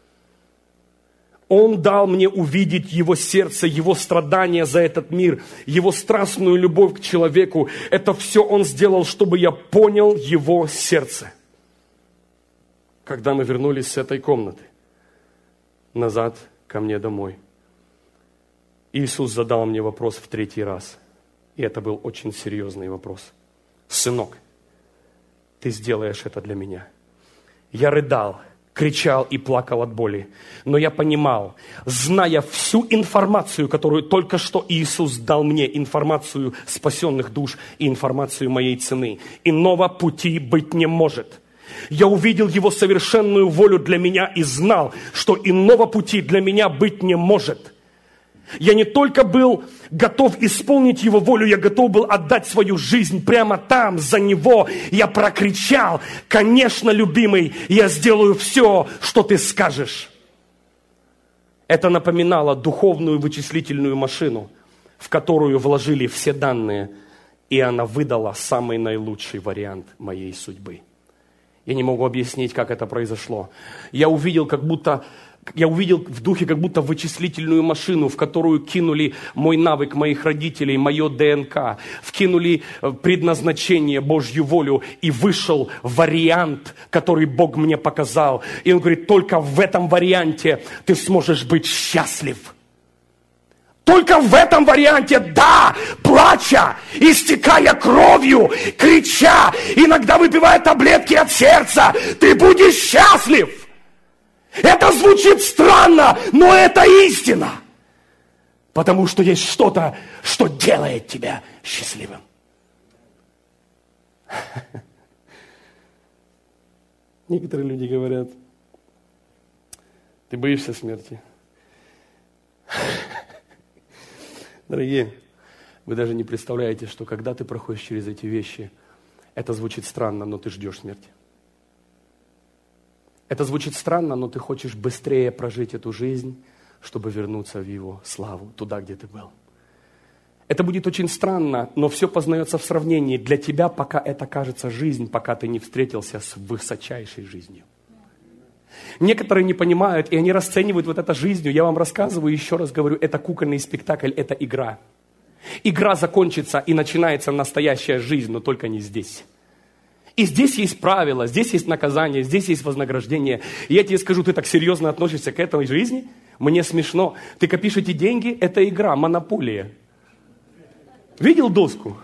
Он дал мне увидеть его сердце, его страдания за этот мир, его страстную любовь к человеку. Это все он сделал, чтобы я понял его сердце. Когда мы вернулись с этой комнаты назад ко мне домой, Иисус задал мне вопрос в третий раз. И это был очень серьезный вопрос. Сынок, ты сделаешь это для меня. Я рыдал, кричал и плакал от боли. Но я понимал, зная всю информацию, которую только что Иисус дал мне, информацию спасенных душ и информацию моей цены, иного пути быть не может. Я увидел Его совершенную волю для меня и знал, что иного пути для меня быть не может. Я не только был готов исполнить Его волю, я готов был отдать свою жизнь прямо там, за Него. Я прокричал: конечно, любимый, я сделаю все, что ты скажешь. Это напоминало духовную вычислительную машину, в которую вложили все данные, и она выдала самый наилучший вариант моей судьбы. Я не могу объяснить, как это произошло. Я увидел, как будто, я увидел в духе как будто вычислительную машину, в которую кинули мой навык моих родителей, мое ДНК, вкинули предназначение, Божью волю, и вышел вариант, который Бог мне показал. И Он говорит: только в этом варианте ты сможешь быть счастлив. Только в этом варианте, да, плача, истекая кровью, крича, иногда выпивая таблетки от сердца, ты будешь счастлив. Это звучит странно, но это истина. Потому что есть что-то, что делает тебя счастливым. Некоторые люди говорят: ты боишься смерти. Дорогие, вы даже не представляете, что когда ты проходишь через эти вещи, это звучит странно, но ты ждешь смерти. Это звучит странно, но ты хочешь быстрее прожить эту жизнь, чтобы вернуться в Его славу, туда, где ты был. Это будет очень странно, но все познается в сравнении. Для тебя пока это кажется жизнь, пока ты не встретился с высочайшей жизнью. Некоторые не понимают, и они расценивают вот это жизнью. Я вам рассказываю, еще раз говорю, это кукольный спектакль, это игра. Игра закончится, и начинается настоящая жизнь, но только не здесь. И здесь есть правила, здесь есть наказание, здесь есть вознаграждение. И я тебе скажу, ты так серьезно относишься к этой жизни? Мне смешно. Ты копишь эти деньги, это игра, монополия. Видел доску?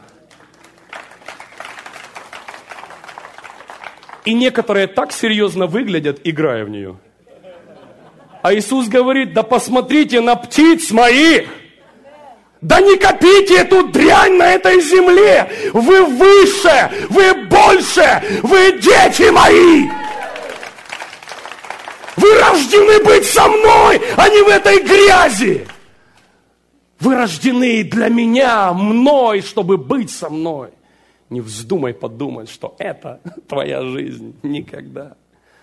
И некоторые так серьезно выглядят, играя в нее. А Иисус говорит: да посмотрите на птиц моих. Да не копите эту дрянь на этой земле. Вы выше, вы больше, вы дети мои. Вы рождены быть со мной, а не в этой грязи. Вы рождены для меня, мной, чтобы быть со мной. Не вздумай подумать, что это твоя жизнь. Никогда.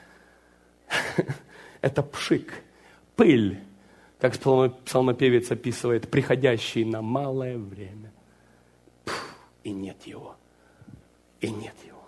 Это пшик, пыль, как псалмопевец описывает, приходящий на малое время. Пфф, и нет его. И нет его.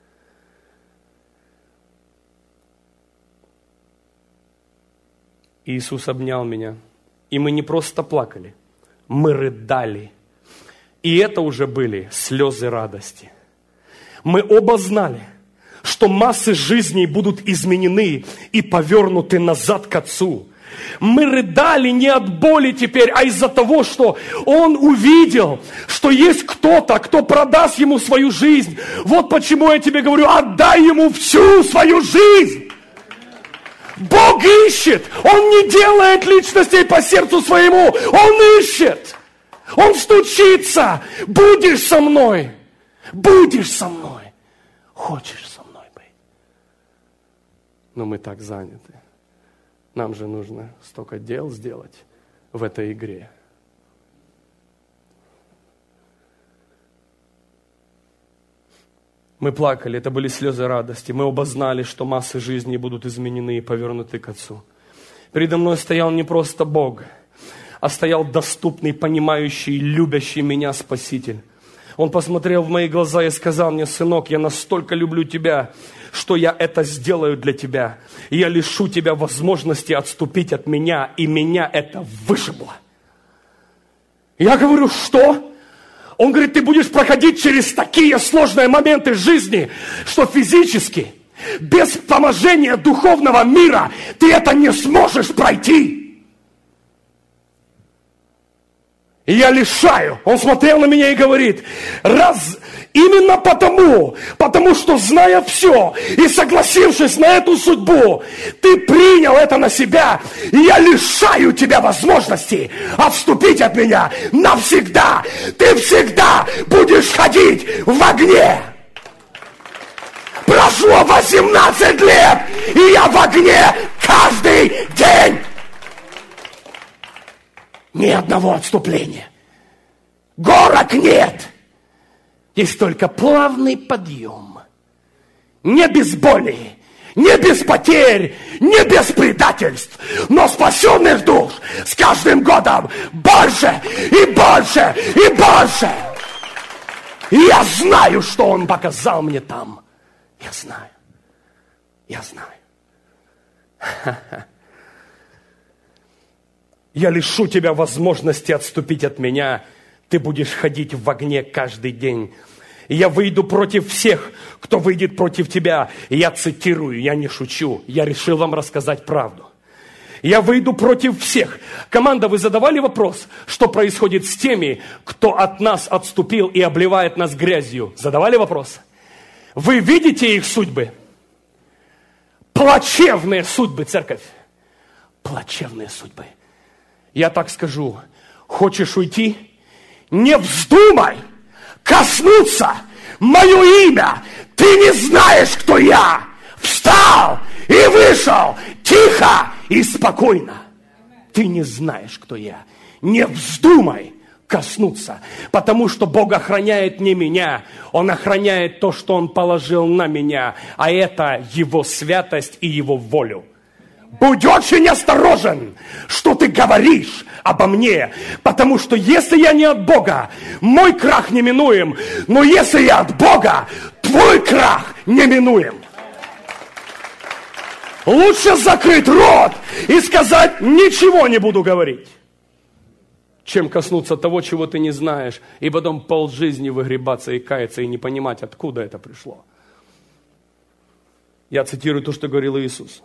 Иисус обнял меня. И мы не просто плакали, мы рыдали. И это уже были слезы радости. Мы оба знали, что массы жизней будут изменены и повернуты назад к Отцу. Мы рыдали не от боли теперь, а из-за того, что он увидел, что есть кто-то, кто продаст ему свою жизнь. Вот почему я тебе говорю, отдай ему всю свою жизнь. Бог ищет. Он не делает личностей по сердцу своему. Он ищет. Он стучится. Будешь со мной. Будешь со мной. Хочешь со мной быть. Но мы так заняты. Нам же нужно столько дел сделать в этой игре. Мы плакали, это были слезы радости. Мы оба знали, что массы жизни будут изменены и повернуты к Отцу. Передо мной стоял не просто Бог, а стоял доступный, понимающий, любящий меня Спаситель. Он посмотрел в мои глаза и сказал мне: сынок, я настолько люблю тебя, что я это сделаю для тебя. Я лишу тебя возможности отступить от меня, и меня это вышибло. Я говорю: что? Он говорит: ты будешь проходить через такие сложные моменты жизни, что физически, без поможения духовного мира, ты это не сможешь пройти. И я лишаю. Он смотрел на меня и говорит: раз именно потому, потому что, зная все и согласившись на эту судьбу, ты принял это на себя, и я лишаю тебя возможности отступить от меня навсегда. Ты всегда будешь ходить в огне. Прошло восемнадцать лет, и я в огне каждый день. Ни одного отступления. Горок нет. Есть только плавный подъем. Не без боли, не без потерь, не без предательств, но спасенных душ с каждым годом больше и больше и больше. И я знаю, что Он показал мне там. Я знаю. Я знаю. Я лишу тебя возможности отступить от меня. Ты будешь ходить в огне каждый день. И я выйду против всех, кто выйдет против тебя. И я цитирую, я не шучу. Я решил вам рассказать правду. Я выйду против всех. Команда, вы задавали вопрос, что происходит с теми, кто от нас отступил и обливает нас грязью? Задавали вопрос? Вы видите их судьбы? Плачевные судьбы, церковь. Плачевные судьбы. Я так скажу: хочешь уйти? Не вздумай коснуться мое имя. Ты не знаешь, кто я. Встал и вышел тихо и спокойно. Ты не знаешь, кто я. Не вздумай коснуться, потому что Бог охраняет не меня. Он охраняет то, что Он положил на меня, а это Его святость и Его волю. Будь очень осторожен, что ты говоришь обо мне, потому что если я не от Бога, мой крах неминуем, но если я от Бога, твой крах неминуем. Лучше закрыть рот и сказать: ничего не буду говорить, чем коснуться того, чего ты не знаешь, и потом полжизни выгребаться и каяться, и не понимать, откуда это пришло. Я цитирую то, что говорил Иисус.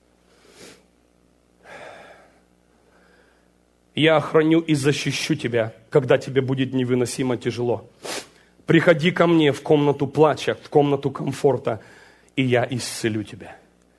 Я охраню и защищу тебя, когда тебе будет невыносимо тяжело. Приходи ко мне в комнату плача, в комнату комфорта, и я исцелю тебя.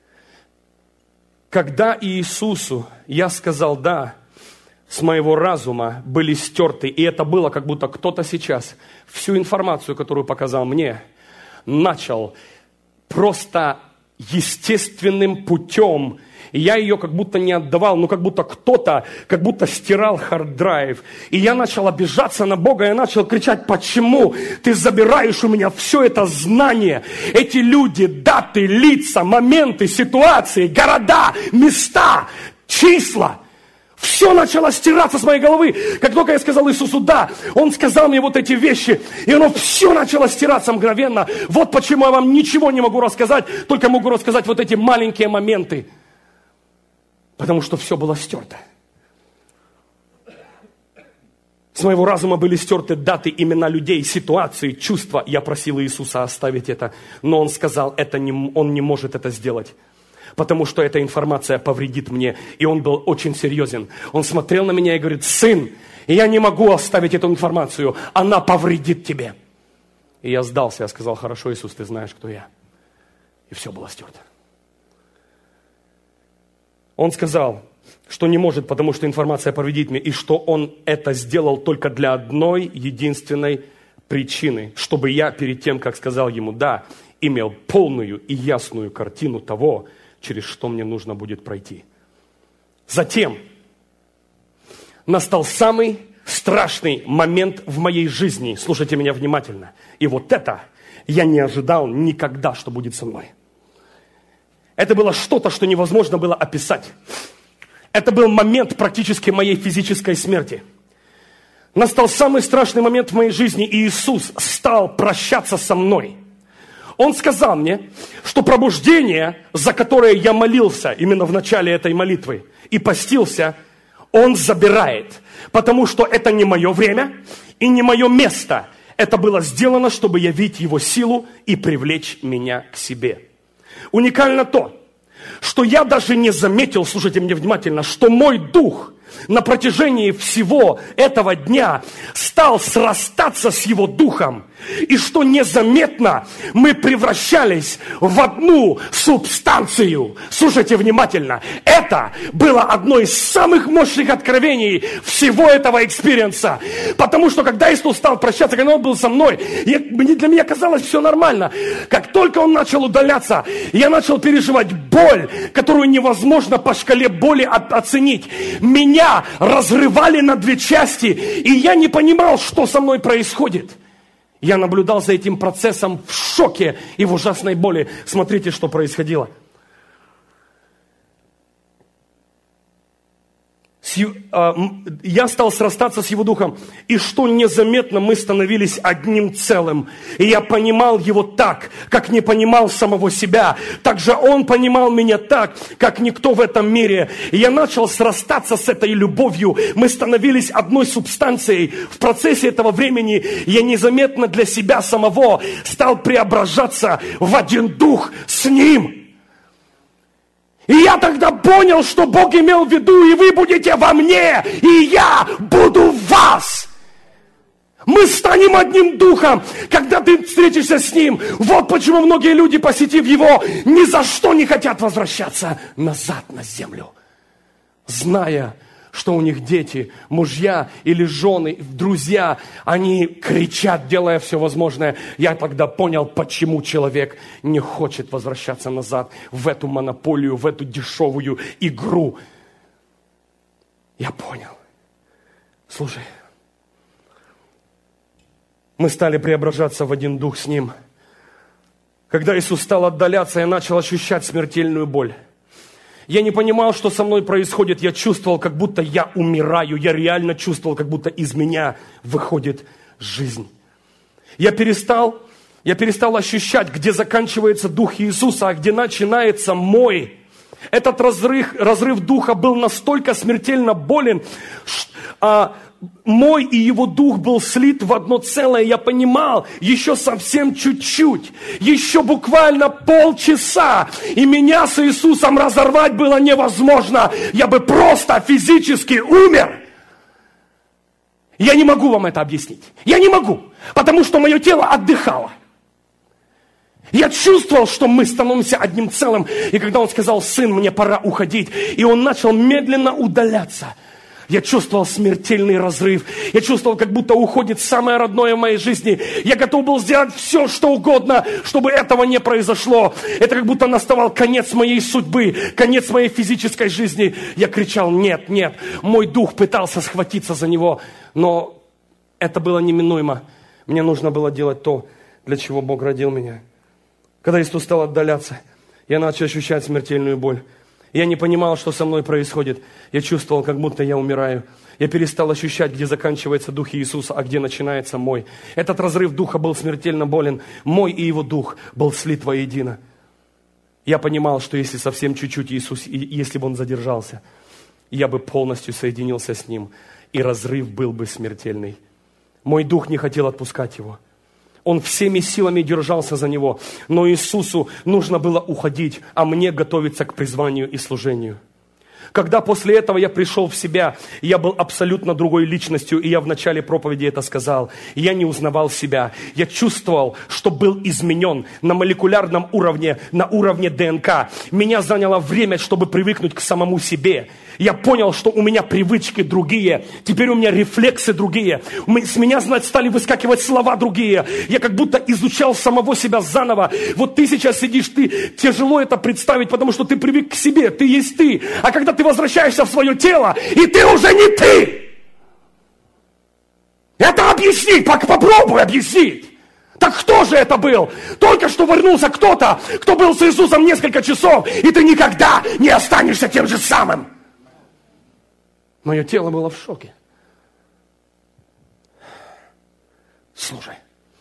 Когда Иисусу я сказал «да», с моего разума были стерты, и это было, как будто кто-то сейчас всю информацию, которую показал мне, начал просто естественным путем. И я ее как будто не отдавал, но как будто кто-то, как будто стирал хард-драйв. И я начал обижаться на Бога, я начал кричать: почему ты забираешь у меня все это знание? Эти люди, даты, лица, моменты, ситуации, города, места, числа. Все начало стираться с моей головы. Как только я сказал Иисусу «да», Он сказал мне вот эти вещи, и оно все начало стираться мгновенно. Вот почему я вам ничего не могу рассказать, только могу рассказать вот эти маленькие моменты. Потому что все было стерто. С моего разума были стерты даты, имена людей, ситуации, чувства. Я просил Иисуса оставить это, но Он сказал, это не, Он не может это сделать, потому что эта информация повредит мне. И Он был очень серьезен. Он смотрел на меня и говорит, сын, я не могу оставить эту информацию, она повредит тебе. И я сдался, я сказал, хорошо, Иисус, ты знаешь, кто я. И все было стерто. Он сказал, что не может, потому что информация повредит мне, и что Он это сделал только для одной единственной причины, чтобы я перед тем, как сказал Ему «да», имел полную и ясную картину того, через что мне нужно будет пройти. Затем настал самый страшный момент в моей жизни. Слушайте меня внимательно. И вот это я не ожидал никогда, что будет со мной. Это было что-то, что невозможно было описать. Это был момент практически моей физической смерти. Настал самый страшный момент в моей жизни, и Иисус стал прощаться со мной. Он сказал мне, что пробуждение, за которое я молился именно в начале этой молитвы и постился, Он забирает, потому что это не мое время и не мое место. Это было сделано, чтобы явить Его силу и привлечь меня к себе. Уникально то, что я даже не заметил, слушайте меня внимательно, что мой дух на протяжении всего этого дня стал срастаться с Его духом. И что незаметно мы превращались в одну субстанцию. Слушайте внимательно. Это было одно из самых мощных откровений всего этого экспириенса. Потому что когда Иисус стал прощаться, когда Он был со мной, я, для меня казалось все нормально. Как только Он начал удаляться, я начал переживать боль, которую невозможно по шкале боли оценить. Меня разрывали на две части, и я не понимал, что со мной происходит. Я наблюдал за этим процессом в шоке и в ужасной боли. Смотрите, что происходило. Я стал срастаться с Его духом, и что незаметно мы становились одним целым. И я понимал Его так, как не понимал самого себя. Также Он понимал меня так, как никто в этом мире. И я начал срастаться с этой любовью. Мы становились одной субстанцией. В процессе этого времени я незаметно для себя самого стал преображаться в один дух с Ним. И я тогда понял, что Бог имел в виду, и вы будете во мне, и я буду в вас. Мы станем одним духом, когда ты встретишься с Ним. Вот почему многие люди, посетив Его, ни за что не хотят возвращаться назад на землю, зная, что у них дети, мужья или жены, друзья, они кричат, делая все возможное. Я тогда понял, почему человек не хочет возвращаться назад в эту монополию, в эту дешевую игру. Я понял. Слушай, мы стали преображаться в один дух с Ним. Когда Иисус стал отдаляться, я начал ощущать смертельную боль. Я не понимал, что со мной происходит. Я чувствовал, как будто я умираю. Я реально чувствовал, как будто из меня выходит жизнь. Я перестал, я перестал ощущать, где заканчивается Дух Иисуса, а где начинается мой. Этот разрыв, разрыв Духа был настолько смертельно болен, что, мой и Его Дух был слит в одно целое. Я понимал, еще совсем чуть-чуть, еще буквально полчаса, и меня с Иисусом разорвать было невозможно. Я бы просто физически умер. Я не могу вам это объяснить. Я не могу, потому что мое тело отдыхало. Я чувствовал, что мы становимся одним целым. И когда Он сказал: сын, мне пора уходить, и Он начал медленно удаляться, я чувствовал смертельный разрыв. Я чувствовал, как будто уходит самое родное в моей жизни. Я готов был сделать все, что угодно, чтобы этого не произошло. Это как будто наставал конец моей судьбы, конец моей физической жизни. Я кричал: нет, нет. Мой дух пытался схватиться за него, но это было неминуемо. Мне нужно было делать то, для чего Бог родил меня. Когда Иисус стал отдаляться, я начал ощущать смертельную боль. Я не понимал, что со мной происходит. Я чувствовал, как будто я умираю. Я перестал ощущать, где заканчивается Дух Иисуса, а где начинается мой. Этот разрыв Духа был смертельно болен. Мой и Его Дух был слит воедино. Я понимал, что если совсем чуть-чуть Иисус, если бы Он задержался, я бы полностью соединился с Ним. и разрыв был бы смертельный. Мой дух не хотел отпускать его. Он всеми силами держался за него, но Иисусу нужно было уходить, а мне готовиться к призванию и служению. Когда после этого я пришел в себя, я был абсолютно другой личностью, и я в начале проповеди это сказал. Я не узнавал себя. Я чувствовал, что был изменен на молекулярном уровне, на уровне ДНК. Меня заняло время, чтобы привыкнуть к самому себе. Я понял, что у меня привычки другие, теперь у меня рефлексы другие. С меня, знать, стали выскакивать слова другие. Я как будто изучал самого себя заново. Вот ты сейчас сидишь, ты тяжело это представить, потому что ты привык к себе, ты есть ты. А когда ты возвращаешься в свое тело, и ты уже не ты. Это объяснить, попробуй объяснить. Так кто же это был? Только что вернулся кто-то, кто был с Иисусом несколько часов, и ты никогда не останешься тем же самым. Мое тело было в шоке. Слушай.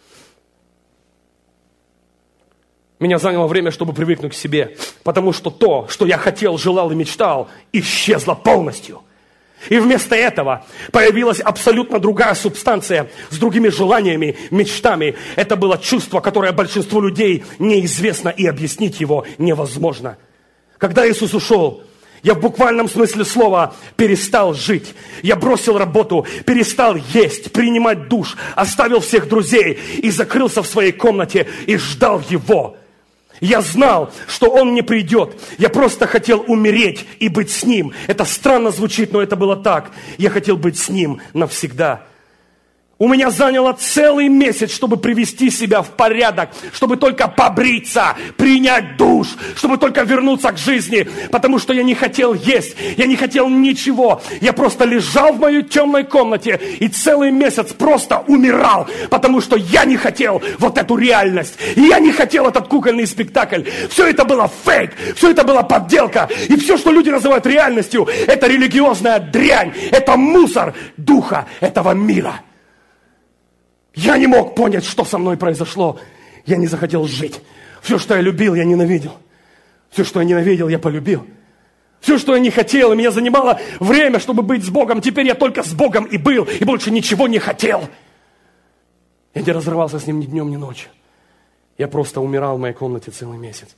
Меня заняло время, чтобы привыкнуть к себе, потому что то, что я хотел, желал и мечтал, исчезло полностью. И вместо этого появилась абсолютно другая субстанция с другими желаниями, мечтами. Это было чувство, которое большинству людей неизвестно, и объяснить его невозможно. Когда Иисус ушел, я в буквальном смысле слова перестал жить. Я бросил работу, перестал есть, принимать душ, оставил всех друзей и закрылся в своей комнате и ждал Его. Я знал, что Он не придет. Я просто хотел умереть и быть с Ним. Это странно звучит, но это было так. Я хотел быть с Ним навсегда. У меня заняло целый месяц, чтобы привести себя в порядок, чтобы только побриться, принять душ, чтобы только вернуться к жизни, потому что я не хотел есть, я не хотел ничего. Я просто лежал в моей темной комнате и целый месяц просто умирал, потому что я не хотел вот эту реальность. И я не хотел этот кукольный спектакль. Все это было фейк, все это была подделка. И все, что люди называют реальностью, это религиозная дрянь, это мусор духа этого мира. Я не мог понять, что со мной произошло. Я не захотел жить. Все, что я любил, я ненавидел. Все, что я ненавидел, я полюбил. Все, что я не хотел, и меня занимало время, чтобы быть с Богом. Теперь я только с Богом и был, и больше ничего не хотел. Я не разрывался с Ним ни днем, ни ночью. Я просто умирал в моей комнате целый месяц.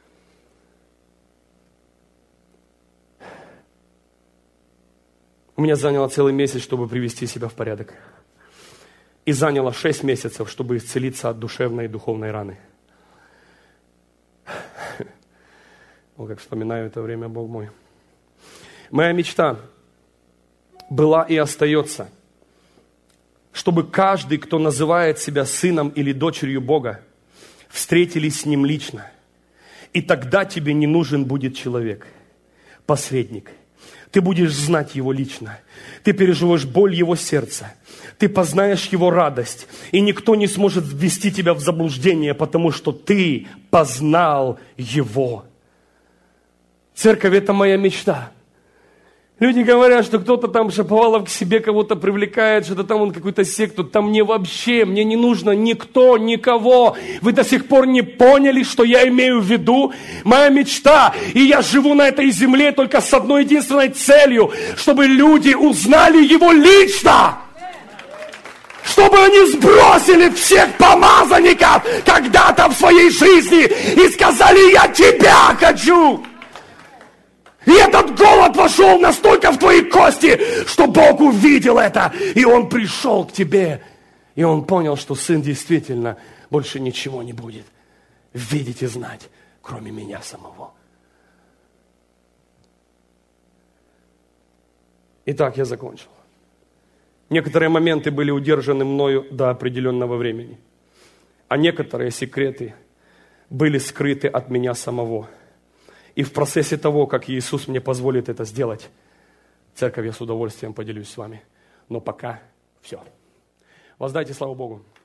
У меня заняло целый месяц, чтобы привести себя в порядок. И заняло шесть месяцев, чтобы исцелиться от душевной и духовной раны. О, как вспоминаю это время, Бог мой. Моя мечта была и остается, чтобы каждый, кто называет себя сыном или дочерью Бога, встретились с Ним лично. И тогда тебе не нужен будет человек, посредник. Ты будешь знать Его лично. Ты переживешь боль Его сердца. Ты познаешь Его радость. И никто не сможет ввести тебя в заблуждение, потому что ты познал Его. Церковь – это моя мечта. Люди говорят, что кто-то там Шаповалов к себе кого-то привлекает, что-то там он какую-то секту. Там мне вообще, мне не нужно никто, никого. Вы до сих пор не поняли, что я имею в виду? Моя мечта, и я живу на этой земле только с одной единственной целью, чтобы люди узнали Его лично. Чтобы они сбросили всех помазанников когда-то в своей жизни и сказали: я тебя хочу. И этот голод вошел настолько в твои кости, что Бог увидел это, и Он пришел к тебе. И Он понял, что сын действительно больше ничего не будет видеть и знать, кроме меня самого. Итак, я закончил. Некоторые моменты были удержаны мною до определенного времени, а некоторые секреты были скрыты от меня самого. И в процессе того, как Иисус мне позволит это сделать, церковь, я с удовольствием поделюсь с вами. Но пока все. Воздайте славу Богу.